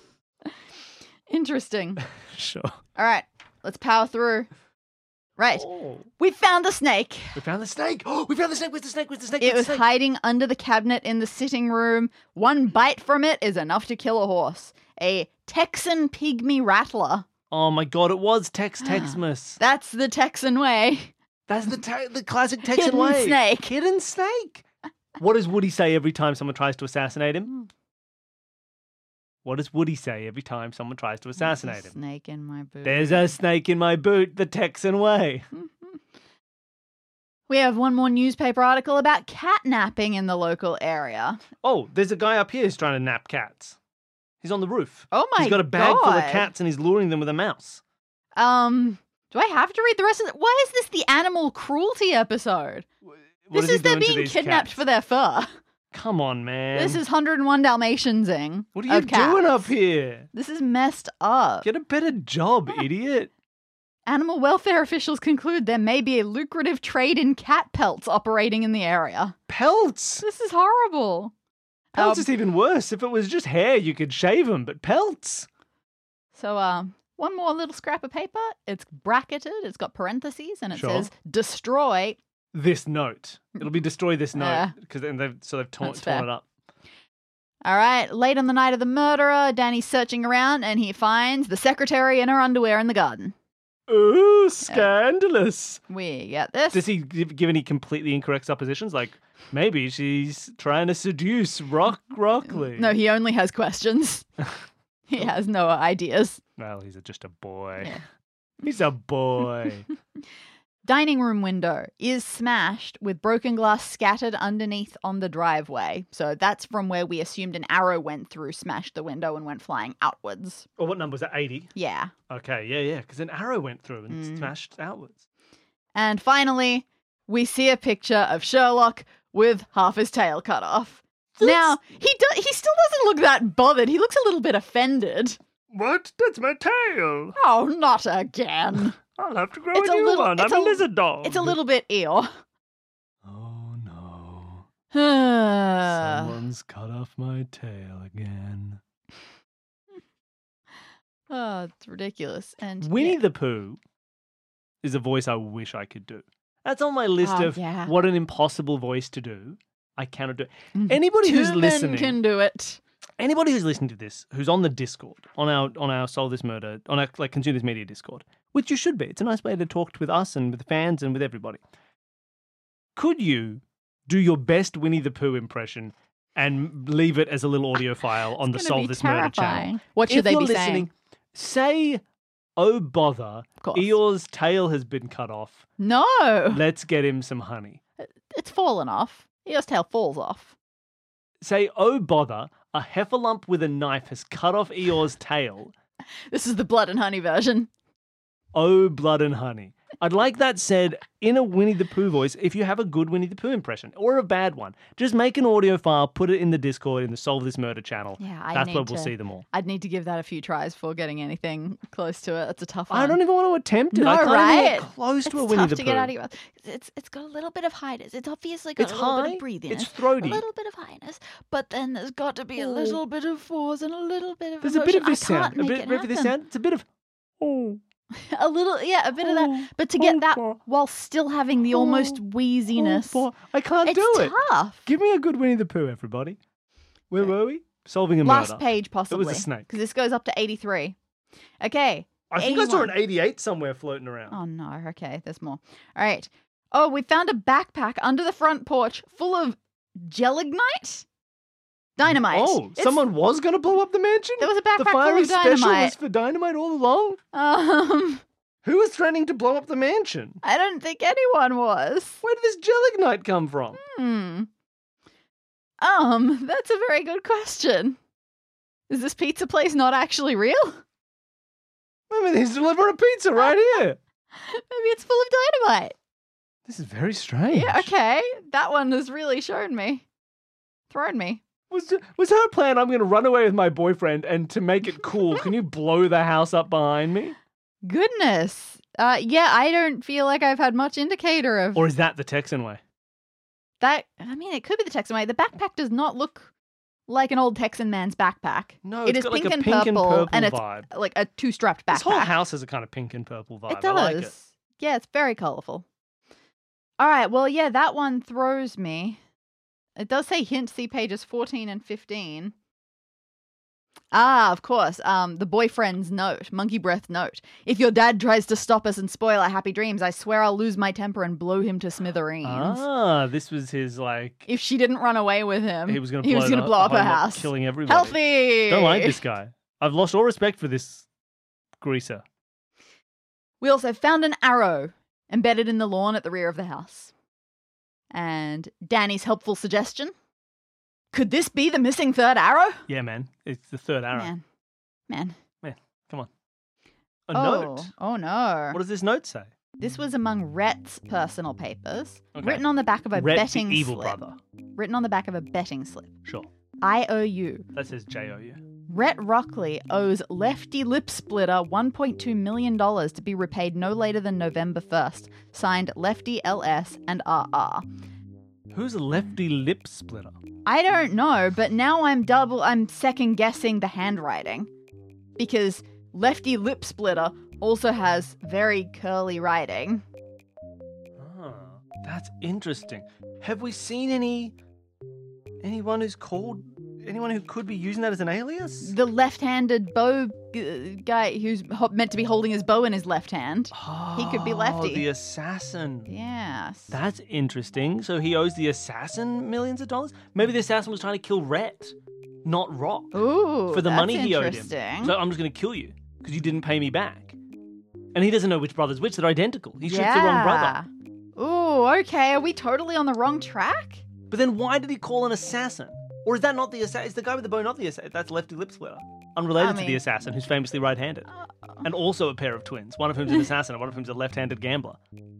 Interesting. Sure. All right, let's power through. Right, Oh, we found the snake. we found the snake. Oh, we found the snake. Where's the snake? Where's the snake? It Where's was the snake? hiding under the cabinet in the sitting room. One bite from it is enough to kill a horse. A Texan pygmy rattler. Oh my god, it was Tex Texmas. That's the Texan way. That's the te- the classic Texan Hidden way. snake. Hidden snake. What does Woody say every time someone tries to assassinate him? What does Woody say every time someone tries to assassinate There's a him? snake in my boot. There's a snake in my boot, the Texan way. We have one more newspaper article about catnapping in the local area. Oh, there's a guy up here who's trying to nap cats. He's on the roof. Oh my god. He's got a bag full of cats and he's luring them with a mouse. Um, do I have to read the rest of it? Why is this the animal cruelty episode? What this is he is them doing to being these kidnapped cats? for their fur. Come on, man. This is one hundred and one Dalmatiansing. What are you of cats. doing up here? This is messed up. Get a better job, idiot. Animal welfare officials conclude there may be a lucrative trade in cat pelts operating in the area. Pelts. This is horrible. Pelts Um, is even worse. If it was just hair, you could shave them, but pelts. So, um, one more little scrap of paper. It's bracketed. It's got parentheses, and it Sure. says "destroy." This note. It'll be destroy this Yeah. note because then they've so they've torn, That's fair. torn it up. All right, late on the night of the murderer, Danny's searching around and he finds the secretary in her underwear in the garden. Ooh, scandalous. We get this. Does he give, give any completely incorrect suppositions? Like, maybe she's trying to seduce Rock Rockley. No, he only has questions. He has no ideas. Well, he's a, just a boy. Yeah. He's a boy. Dining room window is smashed with broken glass scattered underneath on the driveway. So that's from where we assumed an arrow went through, smashed the window and went flying outwards. Oh, what number was that? eighty? Yeah. Okay, yeah, yeah, because an arrow went through and Mm. smashed outwards. And finally, we see a picture of Sherlock with half his tail cut off. Now, he do- he still doesn't look that bothered. He looks a little bit offended. What? That's my tail. Oh, not again. I'll have to grow It's a a new little- one. it's I'm a, a- lizard dog. It's a little bit ew. Oh, no. oh, Someone's cut off my tail again. it's ridiculous. And Winnie yeah. the Pooh is a voice I wish I could do. That's on my list Oh, of yeah. what an impossible voice to do. I cannot do it. Anybody Two who's men listening, can do it. anybody who's listening to this, who's on the Discord, on our on our Solve This Murder, on our like Consume This Media Discord, which you should be. It's a nice way to talk with us and with the fans and with everybody. Could you do your best Winnie the Pooh impression and leave it as a little audio file on the It's gonna Solve be This Murder channel? terrifying. What should If they you're be listening, saying? say, "Oh bother, Of course. Eeyore's tail has been cut off. No, Let's get him some honey." it's fallen off. Eeyore's tail falls off. Say, "Oh bother, a heffalump with a knife has cut off Eeyore's tail. This is the blood and honey version. Oh, blood and honey." I'd like that said in a Winnie the Pooh voice if you have a good Winnie the Pooh impression or a bad one. Just make an audio file, put it in the Discord, in the Solve This Murder channel. Yeah, I That's need where we'll to- see them all. I'd need to give that a few tries before getting anything close to it. That's a tough one. I don't even want to attempt it. No, I can't right? even get close It's to a Winnie tough the to Pooh. get out of your mouth. It's it's got a little bit of highness. It's obviously got It's a little bit high, of breathiness. it's throaty. A little bit of highness, but then there's got to be a Oh. little bit of force and a little bit of There's a bit of emotion. this I can't sound. A make bit, it bit of this happen. sound. It's a bit of, oh. A little, yeah, a bit of Oh, that. But to get that oh, while still having the almost oh, wheeziness, Oh, boy. I can't it's do it. tough. Give me a good Winnie the Pooh, everybody. Where Okay. were we? Solving a Last murder. page, possibly. a snake. Because this goes up to eighty-three. Okay. I think I saw an eighty-one. eighty-eight somewhere floating around. Oh, no. Okay, there's more. All right. Oh, we found a backpack under the front porch full of gelignite? Dynamite. Oh, It's- someone was going to blow up the mansion? There was a backpack The full fiery of special was dynamite. for dynamite all along? Um, Who was threatening to blow up the mansion? I don't think anyone was. Where did this gelignite come from? Hmm. Um, that's a very good question. Is this pizza place not actually real? I mean, he's delivering a pizza right here. Maybe it's full of dynamite. This is very strange. Yeah, okay. That one has really shown me. Thrown me. Was, was her plan, I'm going to run away with my boyfriend, and to make it cool, can you blow the house up behind me? Goodness. Uh, yeah, I don't feel like I've had much indicator of Or is that the Texan way? that. I mean, it could be the Texan way. The backpack does not look like an old Texan man's backpack. No, It it's is got pink like a and pink and purple, purple and it's vibe. like a two-strapped backpack. This whole house has a kind of pink and purple vibe. It does. I like it. Yeah, it's very colorful. All right, well, yeah, that one throws me. It does say hint, see pages fourteen and fifteen. Ah, of course. Um, the boyfriend's note, monkey breath note. If your dad tries to stop us and spoil our happy dreams, I swear I'll lose my temper and blow him to smithereens. Ah, this was his, like, If she didn't run away with him, he was going to he blow, was gonna the- blow up the her home up, house. killing everybody. Healthy. Don't like this guy. I've lost all respect for this greaser. We also found an arrow embedded in the lawn at the rear of the house. And Danny's helpful suggestion. Could this be the missing third arrow? Yeah, man. It's the third arrow. Man. Man. Come on. A oh. note. Oh, no. What does this note say? This was among Rhett's personal papers, Okay. written on the back of a Rhett, the betting evil slip. brother. Written on the back of a betting slip. Sure. I O U. That says J O U. Rhett Rockley owes Lefty Lip Splitter one point two million dollars to be repaid no later than November first. Signed Lefty L S and R R. Who's a lefty lip splitter? I don't know, but now I'm double, I'm second guessing the handwriting. Because Lefty Lip Splitter also has very curly writing. Ah, that's interesting. Have we seen any anyone who's called anyone who could be using that as an alias? The left-handed bow g- guy who's ho- meant to be holding his bow in his left hand. He could be Oh, lefty. the assassin. Yes. That's interesting. So he owes the assassin millions of dollars? Maybe the assassin was trying to kill Rhett, not Rock, Ooh, for the that's money he owed him. interesting. So I'm just going to kill you because you didn't pay me back. And he doesn't know which brother's which. They're identical. He shoots yeah. the wrong brother. Ooh, okay. Are we totally on the wrong track? But then why did he call an assassin? Or is that not the assassin? Is the guy with the bow not the assassin? That's Lefty Lip Splitter. Unrelated I to the mean- assassin, who's famously right-handed. Uh, And also a pair of twins. One of whom's an assassin and one of whom's a left-handed gambler.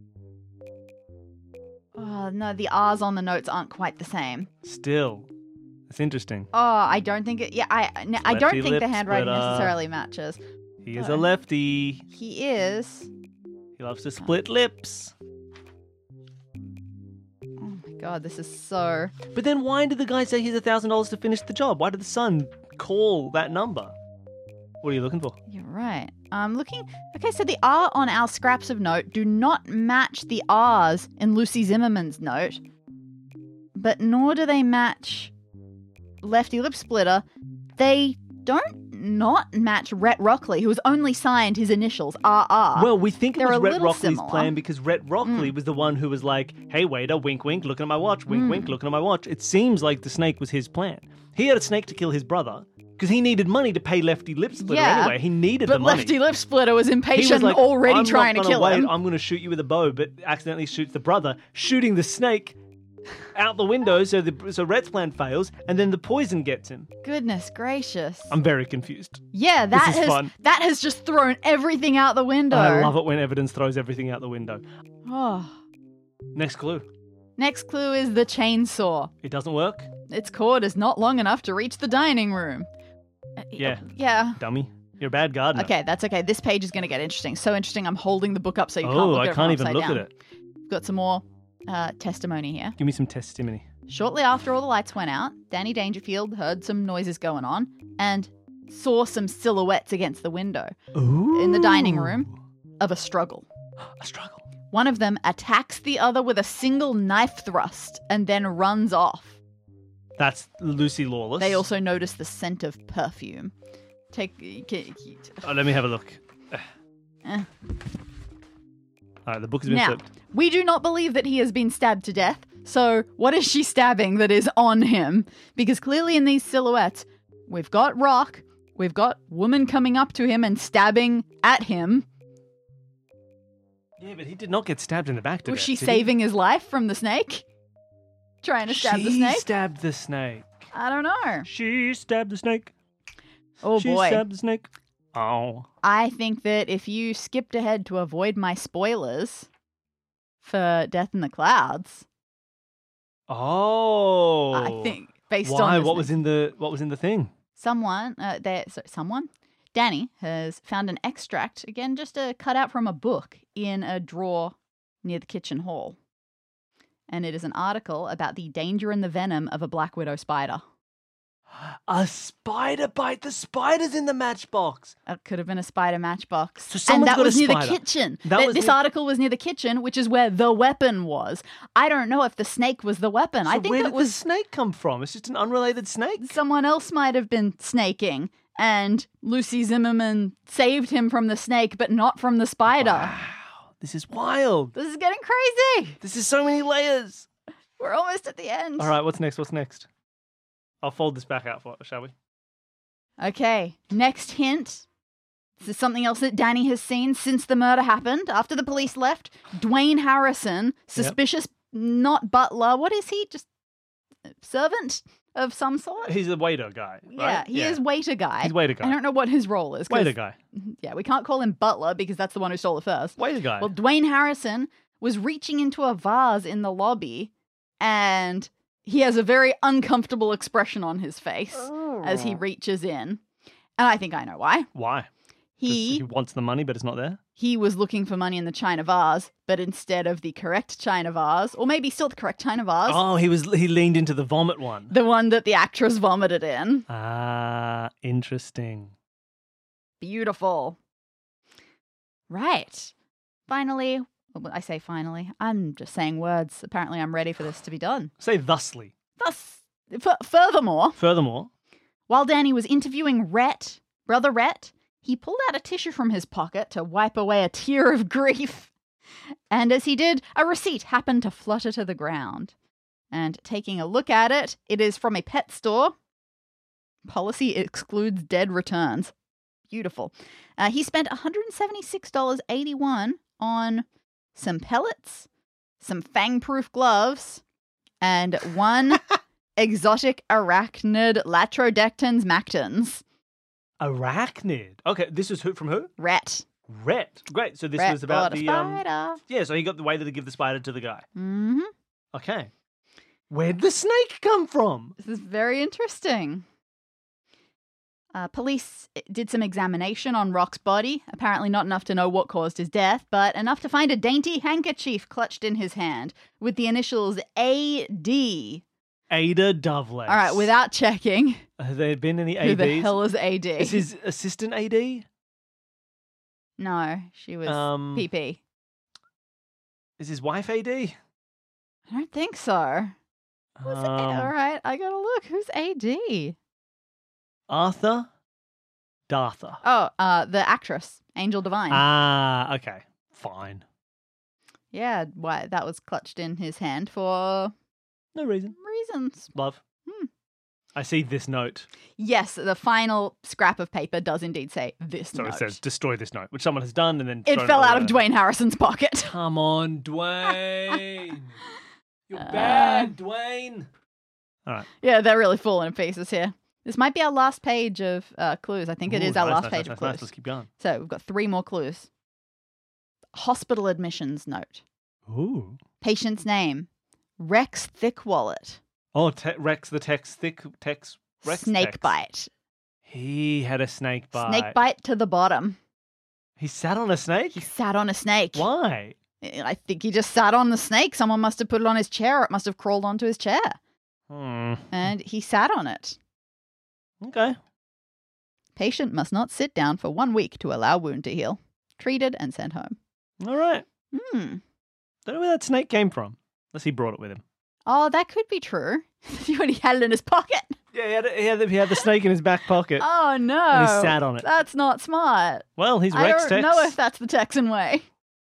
oh, no, the R's on the notes aren't quite the same. Still. It's interesting. Oh, I don't think it. Yeah, I. n- I don't Lefty think the lip handwriting splitter. necessarily matches. He is Oh. a lefty. He is. He loves to split lips. Oh my god, this is so. But then why did the guy say he's a thousand dollars to finish the job? Why did the son call that number? What are you looking for? You're right. I'm looking. Okay, so the R on our scraps of note do not match the R's in Lucy Zimmerman's note, but nor do they match Lefty Lip Splitter. They don't not match Rhett Rockley, who has only signed his initials R R. Well, we think it they're was a Rhett little Rockley's similar. plan because Rhett Rockley was the one who was like, hey, waiter, wink, wink, looking at my watch, wink, Mm. wink, looking at my watch. It seems like the snake was his plan. He had a snake to kill his brother because he needed money to pay Lefty Lip Splitter Yeah, anyway. He needed but the money. Lefty Lip Splitter was He impatient was like, and already I'm trying not to gonna kill wait, him. I'm going to shoot you with a bow, but accidentally shoots the brother, shooting the snake out the window so the so Rhett's plan fails, and then the poison gets him. Goodness gracious. I'm very confused. yeah, that is has fun. that has just thrown everything out the window. I love it when evidence throws everything out the window. Oh. Next clue. Next clue is the chainsaw. It doesn't work? Its cord is not long enough to reach the dining room. Uh, Yeah. Yeah. Dummy. You're a bad gardener. Okay, that's okay. This page is going to get interesting. So interesting. I'm holding the book up so you can't Oh, look I at it can't from even upside look down. at it. We've got some more uh, testimony here. Give me some testimony. Shortly after all the lights went out, Danny Dangerfield heard some noises going on and saw some silhouettes against the window Ooh. in the dining room of a struggle. A struggle. One of them attacks the other with a single knife thrust and then runs off. That's Lucy Lawless. They also notice the scent of perfume. Take. Can, Oh, let me have a look. Eh. All right, the book has been Now, flipped. we do not believe that he has been stabbed to death. So, what is she stabbing that is on him? Because clearly, in these silhouettes, we've got Rock, we've got woman coming up to him and stabbing at him. Yeah, but he did not get stabbed in the back to Was death, she did he? saving his life from the snake? Trying to stab she the snake? stabbed the snake. I don't know. She stabbed the snake. Oh she boy. stabbed the snake. Oh. I think that if you skipped ahead to avoid my spoilers for Death in the Clouds, Oh. I think based Why? on this What was in the What was in the thing? someone, uh, there, sorry, someone, Danny has found an extract again, just a cutout from a book in a drawer near the kitchen hall, and it is an article about the danger and the venom of a black widow spider. A spider bite. The spider's in the matchbox. It could have been a spider matchbox. So and someone's that got a was near the spider. kitchen. That Th- was this near- article was near the kitchen, which is where the weapon was. I don't know if the snake was the weapon. So I think where it did was the snake come from? It's just an unrelated snake. someone else might have been snaking, and Lucy Zimmerman saved him from the snake, but not from the spider. Wow, this is wild. This is getting crazy. This is so many layers. We're almost at the end. All right, what's next? What's next? I'll fold this back out for shall we? Okay, next hint. This is something else that Danny has seen since the murder happened. After the police left, Dwayne Harrison, suspicious, not butler. What is he? Just servant of some sort? He's a waiter guy, right? Yeah, he is waiter guy. He's waiter guy. I don't know what his role is. 'cause- Waiter guy. Yeah, we can't call him butler because that's the one who stole it first. Waiter guy. Well, Dwayne Harrison was reaching into a vase in the lobby, and he has a very uncomfortable expression on his face as he reaches in. And I think I know why. Why? 'Cause He he wants the money, but it's not there. he was looking for money in the china vase, but instead of the correct china vase, or maybe still the correct china vase, Oh, he was he leaned into the vomit one. the one that the actress vomited in. Ah, interesting. Beautiful. Right. Finally, well, I say finally, I'm just saying words. Apparently I'm ready for this to be done. Say thusly. Thus, f- furthermore, Furthermore, While Danny was interviewing Rhett, Brother Rhett, he pulled out a tissue from his pocket to wipe away a tear of grief. And as he did, a receipt happened to flutter to the ground. And taking a look at it, it is from a pet store. Policy excludes dead returns. Beautiful. Uh, he spent one hundred seventy-six dollars and eighty-one cents on some pellets, some fang-proof gloves, and one exotic arachnid Latrodectans mactans. Arachnid. Okay, this is who from who? Rhett. Rhett. Great. So this Rhett was about bought a the um. spider. Yeah. So he got the way that to give the spider to the guy. Mm-hmm. Okay. Where'd the snake come from? This is very interesting. Uh, police did some examination on Rock's body. Apparently not enough to know what caused his death, but enough to find a dainty handkerchief clutched in his hand with the initials A D. Ada Dovelace. All right, without checking. Have there been any Who A Ds? the hell is A D? Is his assistant A D? No, she was Um, P P. Is his wife A D? I don't think so. Who's A- Um, All right, I gotta look. Who's A D? Arthur? Dartha. Oh, uh, the actress, Angel Devine. Ah, okay. Fine. Yeah, why that was clutched in his hand for No reason. reasons. Love. Hmm. I see this note. Yes, the final scrap of paper does indeed say this So note. it says destroy this note, which someone has done and then It thrown fell all out of over. Dwayne Harrison's pocket. Come on, Dwayne. You're Uh, bad, Dwayne. All right. Yeah, they're really falling in pieces here. This might be our last page of uh, clues. I think it Ooh, is our nice, last nice, page nice, of nice, clues. nice. Let's keep going. So we've got three more clues. Hospital admissions note. Ooh. Patient's name. Rex Thickwallet. Oh, te- Rex the Tex thick Tex Rex Snake Tex. bite. He had a snake bite. Snake bite to the bottom. He sat on a snake? He sat on a snake. Why? I think he just sat on the snake. Someone must have put it on his chair. It must have crawled onto his chair. Hmm. And he sat on it. Okay. Patient must not sit down for one week to allow wound to heal. Treated and sent home. All right. Hmm. Don't know where that snake came from. Unless he brought it with him. Oh, that could be true. He already had it in his pocket. Yeah, he had, he had, the, he had the snake in his back pocket. Oh, no. And he sat on it. That's not smart. Well, he's I Rex don't Tex. know if that's the Texan way.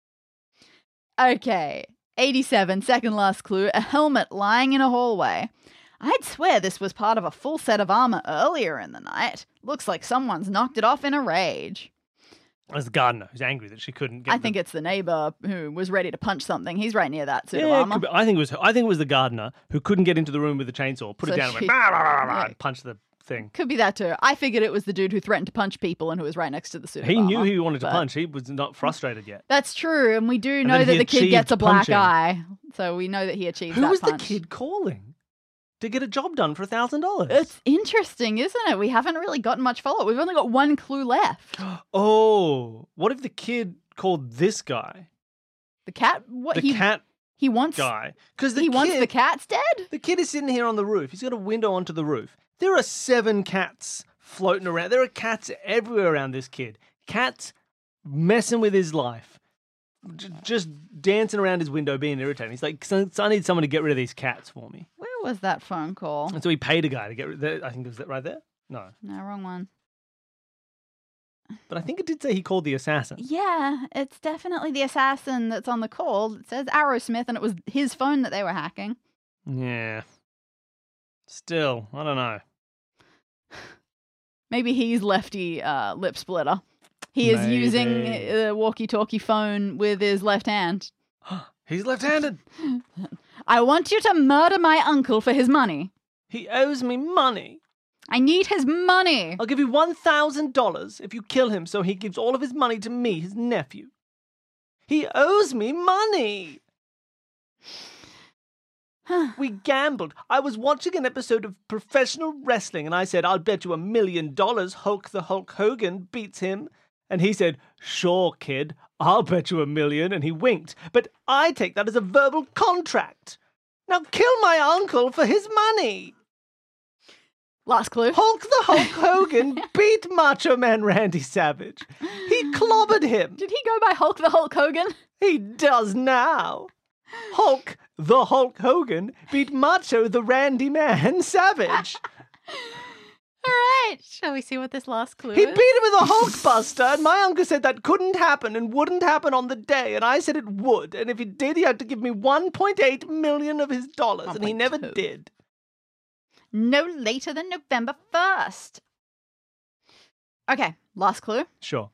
Okay. eighty-seven, second last clue. A helmet lying in a hallway. I'd swear this was part of a full set of armor earlier in the night. Looks like someone's knocked it off in a rage. It's the gardener who's angry that she couldn't get I the- think it's the neighbor who was ready to punch something. He's right near that suit of Yeah, it armor. could be- I think it was. I think it was the gardener who couldn't get into the room with the chainsaw, put So it down, and she- went "Bah, bah, bah, bah," Yeah. and punched the thing. Could be that too. I figured it was the dude who threatened to punch people and who was right next to the suit He of knew armor. he wanted to but- punch. He was not frustrated yet. That's true, and we do And know then that he the kid gets a achieved black punching. eye, so we know that he achieved Who that was punch. the kid calling to get a job done for a thousand dollars? It's interesting, isn't it? We haven't really gotten much follow-up. We've only got one clue left. Oh, what if the kid called this guy, The cat. What the he cat he wants. guy? Because the He kid, wants the cats dead. the kid is sitting here on the roof. He's got a window onto the roof. There are seven cats floating around. There are cats everywhere around this kid. Cats messing with his life. J- just dancing around his window, being irritating. He's like, "So- so I need someone to get rid of these cats for me." Where was that phone call? And so he paid a guy to get rid of. I think it was that right there. No, No, wrong one. but I think it did say he called the assassin. Yeah, it's definitely the assassin that's on the call. It says Arrowsmith, and it was his phone that they were hacking. Yeah. Still, I don't know. Maybe he's lefty uh, lip splitter. He is using Maybe. the walkie-talkie phone with his left hand. He's left-handed. I want you to murder my uncle for his money. He owes me money. I need his money. I'll give you one thousand dollars if you kill him so he gives all of his money to me, his nephew. He owes me money. We gambled. I was watching an episode of professional wrestling and I said, I'll bet you a million dollars Hulk the Hulk Hogan beats him. And he said, sure, kid, I'll bet you a million. And he winked. But I take that as a verbal contract. Now kill my uncle for his money. Last clue. Hulk the Hulk Hogan beat Macho Man Randy Savage. He clobbered him. Did he go by Hulk the Hulk Hogan? He does now. Hulk the Hulk Hogan beat Macho the Randy Man Savage. All right. Shall we see what this last clue He is? beat him with a Hulkbuster, and my uncle said that couldn't happen and wouldn't happen on the day, and I said it would, and if he did, he had to give me one point eight million of his dollars, and he never one point two. did. No later than November first. Okay, last clue. Sure.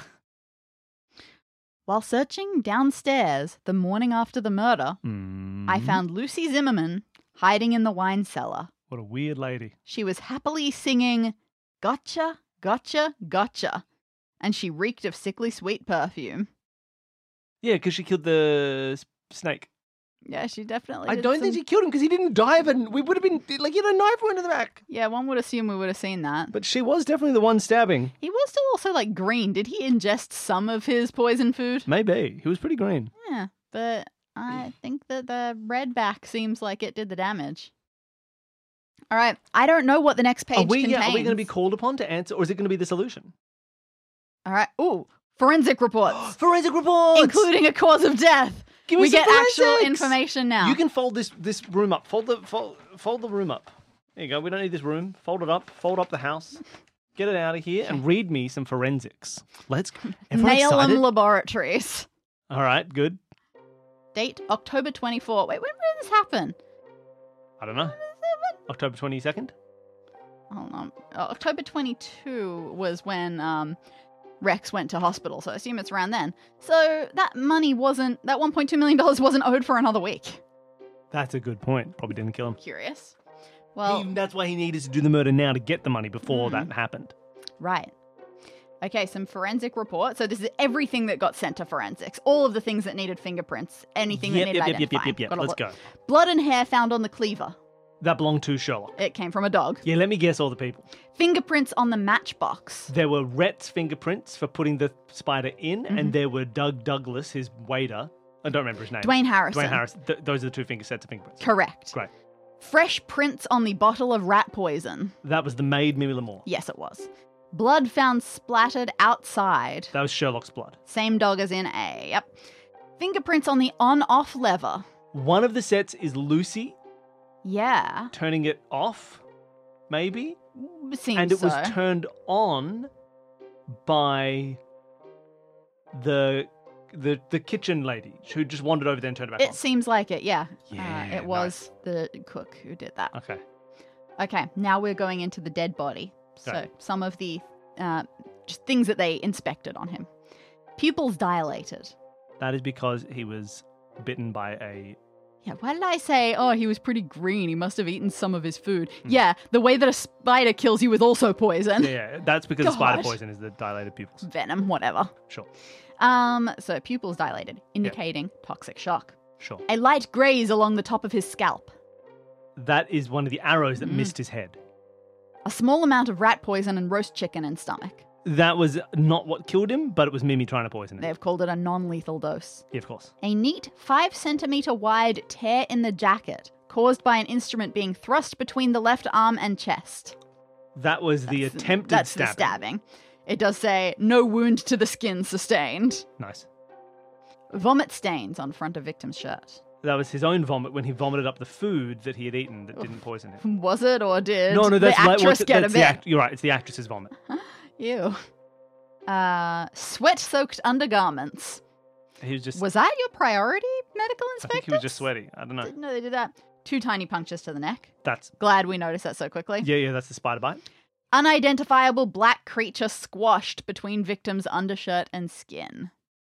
While searching downstairs the morning after the murder, Mm. I found Lucy Zimmerman hiding in the wine cellar. What a weird lady. She was happily singing, "Gotcha, gotcha, gotcha," and she reeked of sickly sweet perfume. Yeah, because she killed the s- snake. Yeah, she definitely I did don't some- think she killed him because he didn't dive, and we would have been like, you know, knife wound in the back. Yeah, one would assume we would have seen that. But she was definitely the one stabbing. He was still also, like, green. Did he ingest some of his poison food? Maybe he was pretty green. Yeah, but I think that the red back seems like it did the damage. All right, I don't know what the next page Are we? contains. Yeah, are we going to be called upon to answer, or is it going to be the solution? All right. Ooh, forensic reports, Forensic reports, including a cause of death. Give me We some get actual forensics! information now. You can fold this this room up. Fold the fold, fold the room up. There you go. We don't need this room. Fold it up. Fold up the house. Get it out of here and read me some forensics. Let's go. Everyone Nail 'em excited? Laboratories. All right, good. Date October twenty-fourth. Wait, when did this happen? I don't know. October twenty-second? Hold on. Oh, October twenty-second was when um, Rex went to hospital, so I assume it's around then. So that money wasn't, that one point two million dollars wasn't owed for another week. That's a good point. Probably didn't kill him. Curious. Well, He- that's why he needed to do the murder now to get the money before Mm. that happened. right. Okay, some forensic report. So this is everything that got sent to forensics. All of the things that needed fingerprints. Anything Yep, that needed yep, yep, yep, identifying. yep, yep. Got a Let's lot- go. Blood and hair found on the cleaver. That belonged to Sherlock. It came from a dog. Yeah, let me guess all the people. Fingerprints on the matchbox. There were Rhett's fingerprints for putting the spider in, Mm-hmm. and there were Doug Douglas, his waiter. I don't remember his name. Dwayne Harrison. Dwayne Harris. Th- those are the two finger sets of fingerprints. Correct. Great. Fresh prints on the bottle of rat poison. That was the maid, Mimi Lamore. Yes, it was. Blood found splattered outside. That was Sherlock's blood. Same dog as in A. Yep. Fingerprints on the on-off lever. One of the sets is Lucy Yeah. turning it off, maybe? Seems and it was so. turned on by the the the kitchen lady who just wandered over there and turned it back It on. seems like it, yeah. Yeah, uh, it was the cook who did that. Okay. Okay, now we're going into the dead body. So Okay. some of the uh, just things that they inspected on him. Pupils dilated. That is because he was bitten by a Yeah, why did I say, oh, he was pretty green, he must have eaten some of his food? Hmm. Yeah, the way that a spider kills you with also poison. yeah, yeah, that's because the spider God. poison is the dilated pupils. Venom, whatever. Sure. Um, so pupils dilated, indicating toxic shock. Sure. A light graze along the top of his scalp. That is one of the arrows that Mm. missed his head. A small amount of rat poison and roast chicken in stomach. That was not what killed him, but it was Mimi trying to poison him. They've called it a non-lethal dose. Yeah, of course. A neat five centimeter wide tear in the jacket caused by an instrument being thrust between the left arm and chest. That was the That's- attempted That's stabbing. the stabbing. It does say no wound to the skin sustained. Nice. Vomit stains on front of victim's shirt. That was his own vomit when he vomited up the food that he had eaten that didn't poison him. Was it or did No, no, that's the like- actress what's- get that's a the bit? act- You're right. It's the actress's vomit. Ew. Uh, sweat-soaked undergarments. He was just. Was that your priority, medical I inspector? think he was just sweaty. I don't know. Didn't know they did that. Two tiny punctures to the neck. That's Glad we noticed that so quickly. yeah, yeah. That's the spider bite. Unidentifiable black creature squashed between victim's undershirt and skin.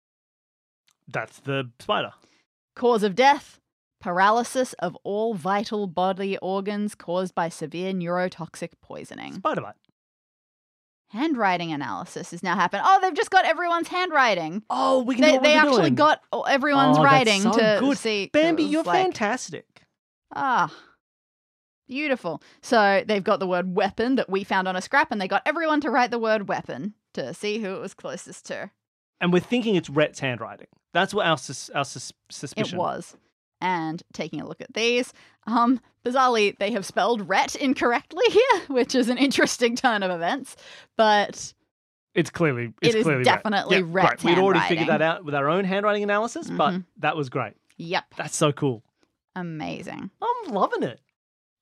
That's the spider. Cause of death: paralysis of all vital body organs caused by severe neurotoxic poisoning. Spider bite. Handwriting analysis is now happening. Oh, they've just got everyone's handwriting. Oh, we can They, do what they we're actually doing. got everyone's Oh, that's writing so to good. see. Bambi, it was you're like- fantastic. Ah, beautiful. So they've got the word weapon that we found on a scrap, and they got everyone to write the word weapon to see who it was closest to. And we're thinking it's Rhett's handwriting. That's what our sus- our sus- suspicion. It was. And taking a look at these, um, bizarrely, they have spelled Rhett incorrectly here, which is an interesting turn of events. But It's clearly it's It is clearly definitely Rhett. Yeah, Rhett's great. We'd already handwriting. figured that out with our own handwriting analysis, but Mhm. that was great. yep, That's so cool. amazing. I'm loving it.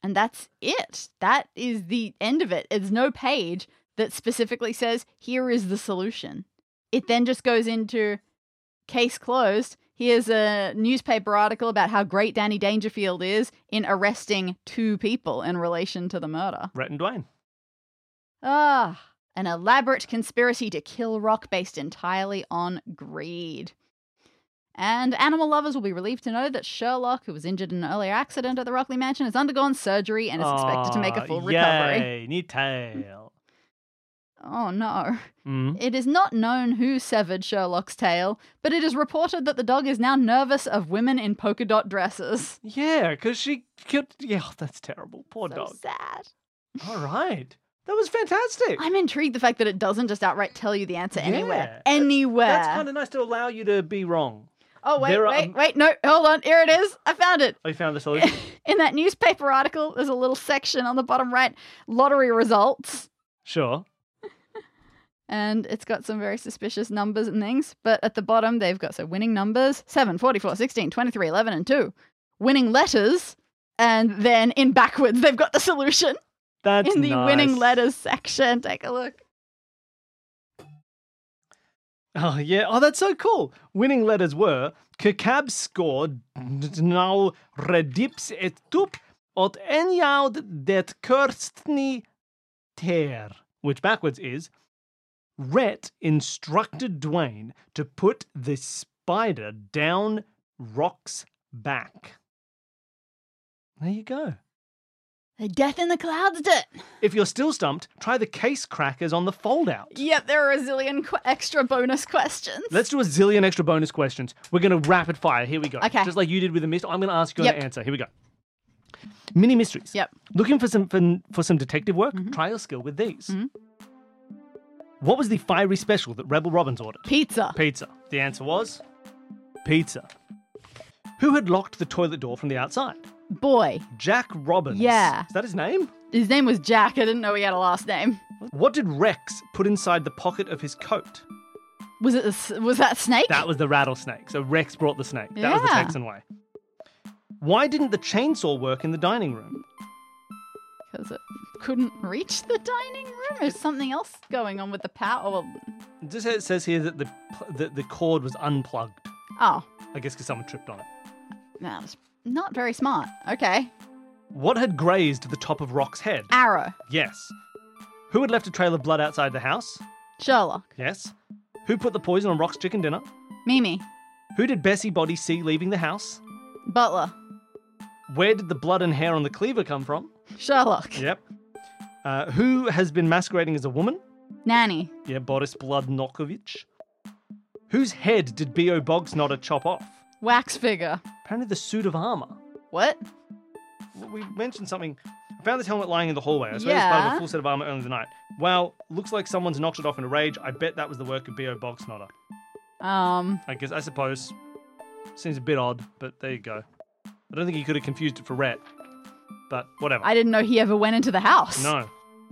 And that's it. That is the end of it. There's no page that specifically says, here is the solution. It then just goes into case closed. Here's a newspaper article about how great Danny Dangerfield is in arresting two people in relation to the murder. Rhett and Dwayne. Ah, an elaborate conspiracy to kill Rock based entirely on greed. And animal lovers will be relieved to know that Sherlock, who was injured in an earlier accident at the Rockley Mansion, has undergone surgery and is expected to make a full Aw, recovery. Yay, new tail. Oh no. Mm. It is not known who severed Sherlock's tail, but it is reported that the dog is now nervous of women in polka dot dresses. Yeah, because she killed. Yeah, that's terrible. Poor So dog. sad. All right. That was fantastic. I'm intrigued the fact that it doesn't just outright tell you the answer Yeah, anywhere. that's- Anywhere. That's kind of nice to allow you to be wrong. Oh, wait, there are- wait, wait. No, hold on. Here it is. I found it. Oh, you found the solution? In that newspaper article, there's a little section on the bottom right, lottery results. Sure. And it's got some very suspicious numbers and things. But at the bottom, they've got, so winning numbers, seven, forty-four, sixteen, twenty-three, eleven, and two. Winning letters. And then in backwards, they've got the solution That's in the nice. winning letters section. Take a look. Oh, yeah. Oh, that's so cool. Winning letters were Kekab scored now redips et tup ot enjaud det kurstni ter, which backwards is Rhett instructed Dwayne to put the spider down Rock's back. There you go. The Death in the Clouds did it. If you're still stumped, try the case crackers on the fold-out. Yep, there are a zillion qu- extra bonus questions. Let's do a zillion extra bonus questions. We're going to rapid fire. Here we go. Okay. Just like you did with the mystery. I'm going to ask you Yep. an answer. Here we go. Mini mysteries. Yep. Looking for some for, for some detective work? Mhm. Try your skill with these. Mhm. What was the fiery special that Rebel Robbins ordered? Pizza. Pizza. The answer was pizza. Who had locked the toilet door from the outside? Boy. Jack Robbins. Yeah. Is that his name? His name was Jack. I didn't know he had a last name. What did Rex put inside the pocket of his coat? Was it? A, s- was that Snake? That was the rattlesnake. So Rex brought the snake. That was the Yeah. Texan way. Why didn't the chainsaw work in the dining room? Because it couldn't reach the dining room. There's something else going on with the power. Well, It just says- it says here that the, the, the cord was unplugged. oh, I guess because someone tripped on it. that was not very smart. Okay. What had grazed the top of Rock's head? Arrow. Yes. Who had left a trail of blood outside the house? Sherlock. Yes. Who put the poison on Rock's chicken dinner? Mimi. Who did Bessie Body see leaving the house? Butler. Where did the blood and hair on the cleaver come from? Sherlock. Yep. Uh, who has been masquerading as a woman? Nanny. Yeah, Boris Bludnokovich. Whose head did B O Bogsnotter chop off? Wax figure. Apparently the suit of armour. What? We mentioned something. I found this helmet lying in the hallway. I suppose it's part of Yeah. a full set of armour earlier in the night. Well, looks like someone's knocked it off in a rage. I bet that was the work of B O Bogsnotter. Um. I guess, I suppose. Seems a bit odd, but there you go. I don't think he could have confused it for Rhett. But whatever. I didn't know he ever went into the house. No.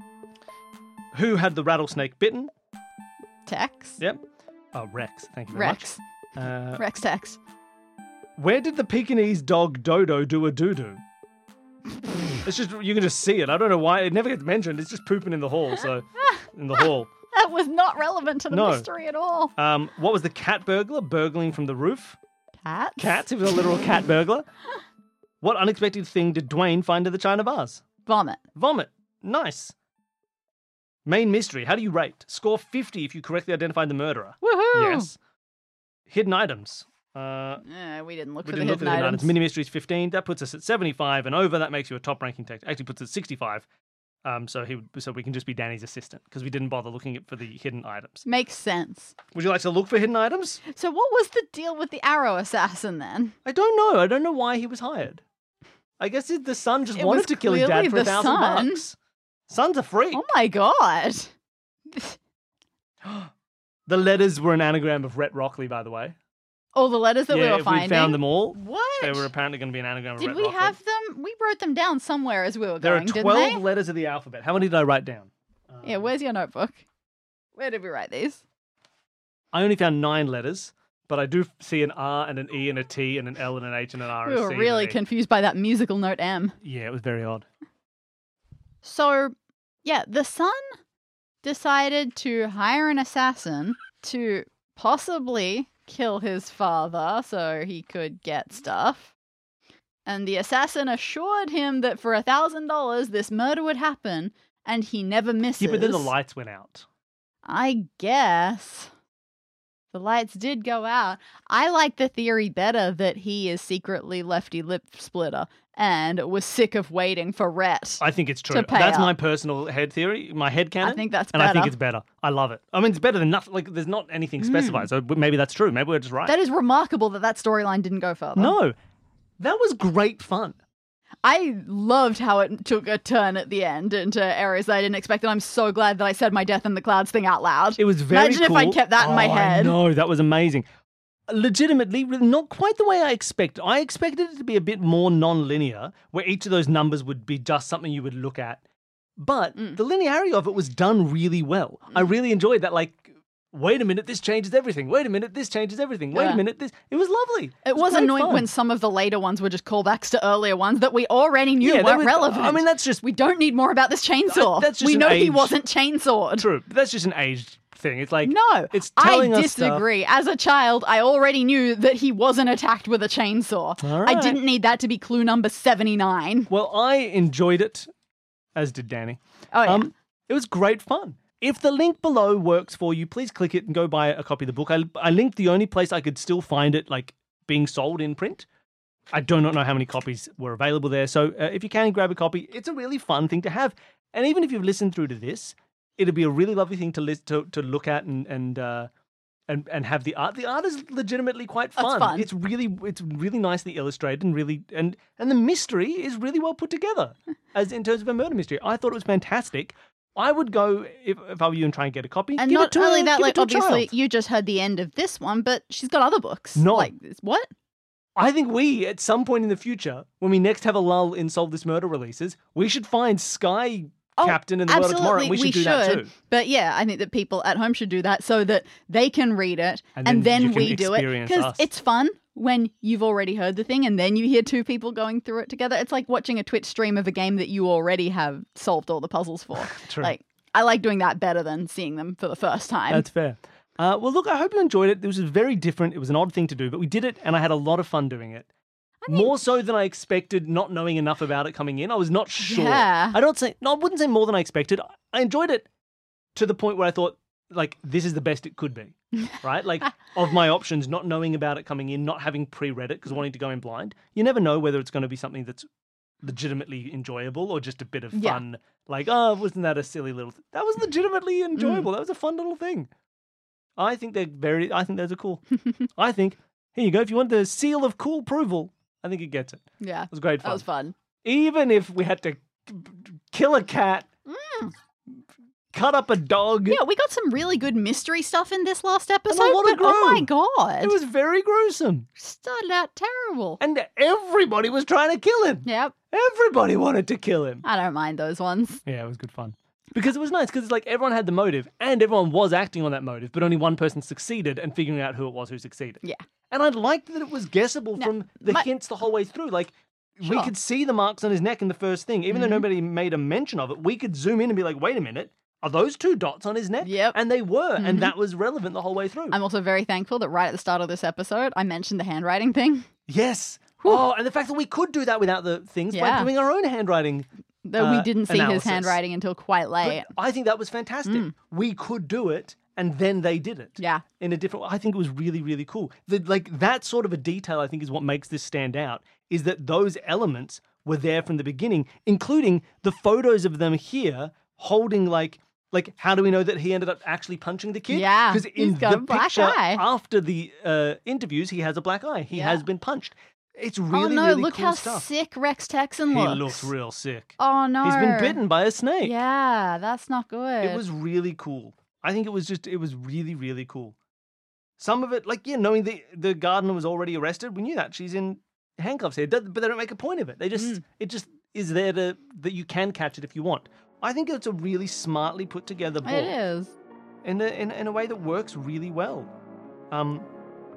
Who had the rattlesnake bitten? Tex. Yep. Oh, Rex. Thank you very Rex. much. Uh, Rex Tex. where did the Pekingese dog Dodo do a doo-doo? It's just, you can just see it. I don't know why. It never gets mentioned. It's just pooping in the hall, so, in the hall. That was not relevant to the No. mystery at all. Um, what was the cat burglar burgling from the roof? Cats. Cats. He was a literal cat burglar. What unexpected thing did Dwayne find in the china vase? Vomit. Vomit. Nice. Main mystery. How do you rate? Score fifty if you correctly identified the murderer. Woohoo! Yes. Hidden items. Uh, Yeah, we didn't look we for didn't the look hidden at the hidden items. items. Mini mysteries fifteen. That puts us at seventy-five and over. That makes you a top ranking text. Actually puts us at sixty-five. Um, so he so we can just be Danny's assistant because we didn't bother looking at for the hidden items. Makes sense. Would you like to look for hidden items? So what was the deal with the arrow assassin then? I don't know. I don't know why he was hired. I guess it, the son just It wanted was to kill his clearly dad for a the thousand son. bucks. Son's a freak. Oh my god. The letters were an anagram of Rhett Rockley, by the way. All the letters that yeah, we were if finding. we found them all, What? they were apparently going to be an anagram of Did Rhett we Rockley. have them? We wrote them down somewhere as we were There going, are didn't twelve they? letters of the alphabet. How many did I write down? Yeah, Um, where's your notebook? Where did we write these? I only found nine letters, but I do see an R and an E and a T and an L and an H and an R We and a were C. really and an E. confused by that musical note M. Yeah, it was very odd. So, yeah, the son decided to hire an assassin to possibly kill his father so he could get stuff. And the assassin assured him that for a thousand dollars this murder would happen, and he never misses. Yeah, but then the lights went out. I guess. The lights did go out. I like the theory better that he is secretly lefty lip splitter and was sick of waiting for Rhett. I think it's true. to pay That's up. my personal head theory, my head canon. I think that's and better. I think it's better. I love it. I mean, it's better than nothing. Like, there's not anything specified, so maybe that's true. Maybe we're just right. That is remarkable that that storyline didn't go further. No, that was great fun. I loved how it took a turn at the end into areas that I didn't expect, and I'm so glad that I said my Death in the Clouds thing out loud. It was very Imagine cool. if I'd kept that in my Oh, head. No, that was amazing. Legitimately, not quite the way I expected. I expected it to be a bit more non-linear, where each of those numbers would be just something you would look at. But Mm. the linearity of it was done really well. I really enjoyed that, like, wait a minute, this changes everything. Wait a minute, this changes everything. Wait Yeah. a minute, this... It was lovely. It was great annoying fun. when some of the later ones were just callbacks to earlier ones that we already knew Yeah, that weren't was- relevant. I mean, that's just... we don't need more about this chainsaw. Uh, that's just we an know he age- wasn't chainsawed. True, but that's just an aged thing. It's like... No, It's I telling us stuff. disagree. As a child, I already knew that he wasn't attacked with a chainsaw. All I right. didn't need that to be clue number seventy-nine. Well, I enjoyed it, as did Danny. Oh, yeah. Um, it was great fun. If the link below works for you, please click it and go buy a copy of the book. I, I linked the only place I could still find it, like, being sold in print. I do not know how many copies were available there. So uh, if you can, grab a copy. It's a really fun thing to have. And even if you've listened through to this, it'll be a really lovely thing to list, to, to look at and and, uh, and and have the art. The art is legitimately quite That's fun. fun. It's really it's really nicely illustrated and really and and the mystery is really well put together as in terms of a murder mystery. I thought it was fantastic. I would go, if, if I were you, and try and get a copy. And Give not it to only a, that, give it like, to a obviously, child. you just heard the end of this one, but she's got other books. No. Like, what? I think we, at some point in the future, when we next have a lull in Solve This Murder releases, we should find Sky Oh, Captain in the World of Tomorrow, and we should we do that should. too. But yeah, I think that people at home should do that so that they can read it And and, then then, you can we do it. experience Because us. it's fun when you've already heard the thing and then you hear two people going through it together. It's like watching a Twitch stream of a game that you already have solved all the puzzles for. True. Like, I like doing that better than seeing them for the first time. That's fair. Uh, well, look, I hope you enjoyed it. It was very different. It was an odd thing to do, but we did it, and I had a lot of fun doing it. More so than I expected, not knowing enough about it coming in. I was not sure. Yeah. I don't say no. I wouldn't say more than I expected. I enjoyed it to the point where I thought, like, this is the best it could be, right? Like, of my options, not knowing about it coming in, not having pre-read it because wanting to go in blind. You never know whether it's going to be something that's legitimately enjoyable or just a bit of Yeah. fun. Like, oh, wasn't that a silly little? Th-? That was legitimately enjoyable. That was a fun little thing. I think they're very. I think those are cool. I think here you go. If you want the seal of cool approval, I think it gets it. yeah. It was great fun. That was fun. Even if we had to kill a cat, cut up a dog, Yeah, we got some really good mystery stuff in this last episode. lot of But oh my groan. god. it was very gruesome. started out terrible. And everybody was trying to kill him. Yep. Everybody wanted to kill him. I don't mind those ones. Yeah, it was good fun. Because it was nice, because it's like everyone had the motive and everyone was acting on that motive, but only one person succeeded and figuring out who it was who succeeded. Yeah. And I liked that it was guessable No, from the my- hints the whole way through. Like, we Sure. could see the marks on his neck in the first thing. Even though Mhm. nobody made a mention of it, we could zoom in and be like, wait a minute, are those two dots on his neck? Yep. And they were, Mhm. and that was relevant the whole way through. I'm also very thankful that right at the start of this episode, I mentioned the handwriting thing. yes. Whew. Oh, and the fact that we could do that without the things by Yeah. doing our own handwriting. Though Uh, we didn't see analysis. his handwriting until quite late. But I think that was fantastic. Mm. We could do it, and then they did it. Yeah. In a different I think it was really, really cool. The, like, that sort of a detail, I think, is what makes this stand out, is that those elements were there from the beginning, including the photos of them here holding, like, like how do we know that he ended up actually punching the kid? Yeah, Because he's in got the a black picture eye. after the uh, interviews, he has a black eye. He Yeah. has been punched. It's Oh really, no, really look cool how stuff. sick Rex Texan He looks. looks real sick. Oh no. He's been bitten by a snake. Yeah, that's not good. It was really cool. I think it was just, it was really, really cool. Some of it, like, yeah, knowing the, the gardener was already arrested, we knew that. She's in handcuffs here, but they don't make a point of it. They just, Mm. it just is there to, that you can catch it if you want. I think it's a really smartly put together book. It is. In a, in, in a way that works really well. Um,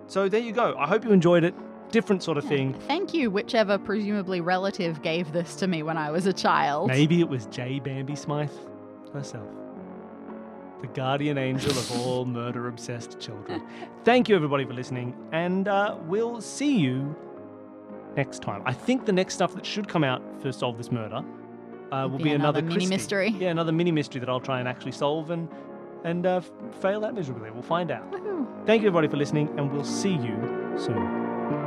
So there you go. I hope you enjoyed it. Different sort of thing. Thank you, whichever presumably relative gave this to me when I was a child. Maybe it was J. Bambi Smythe herself. The guardian angel of all murder-obsessed children. Thank you, everybody, for listening, and uh, we'll see you next time. I think the next stuff that should come out for Solve This Murder uh, will be be another, another mini Christie. mystery. Yeah, another mini mystery that I'll try and actually solve and and uh, fail at miserably. We'll find out. Woohoo. Thank you, everybody, for listening, and we'll see you soon.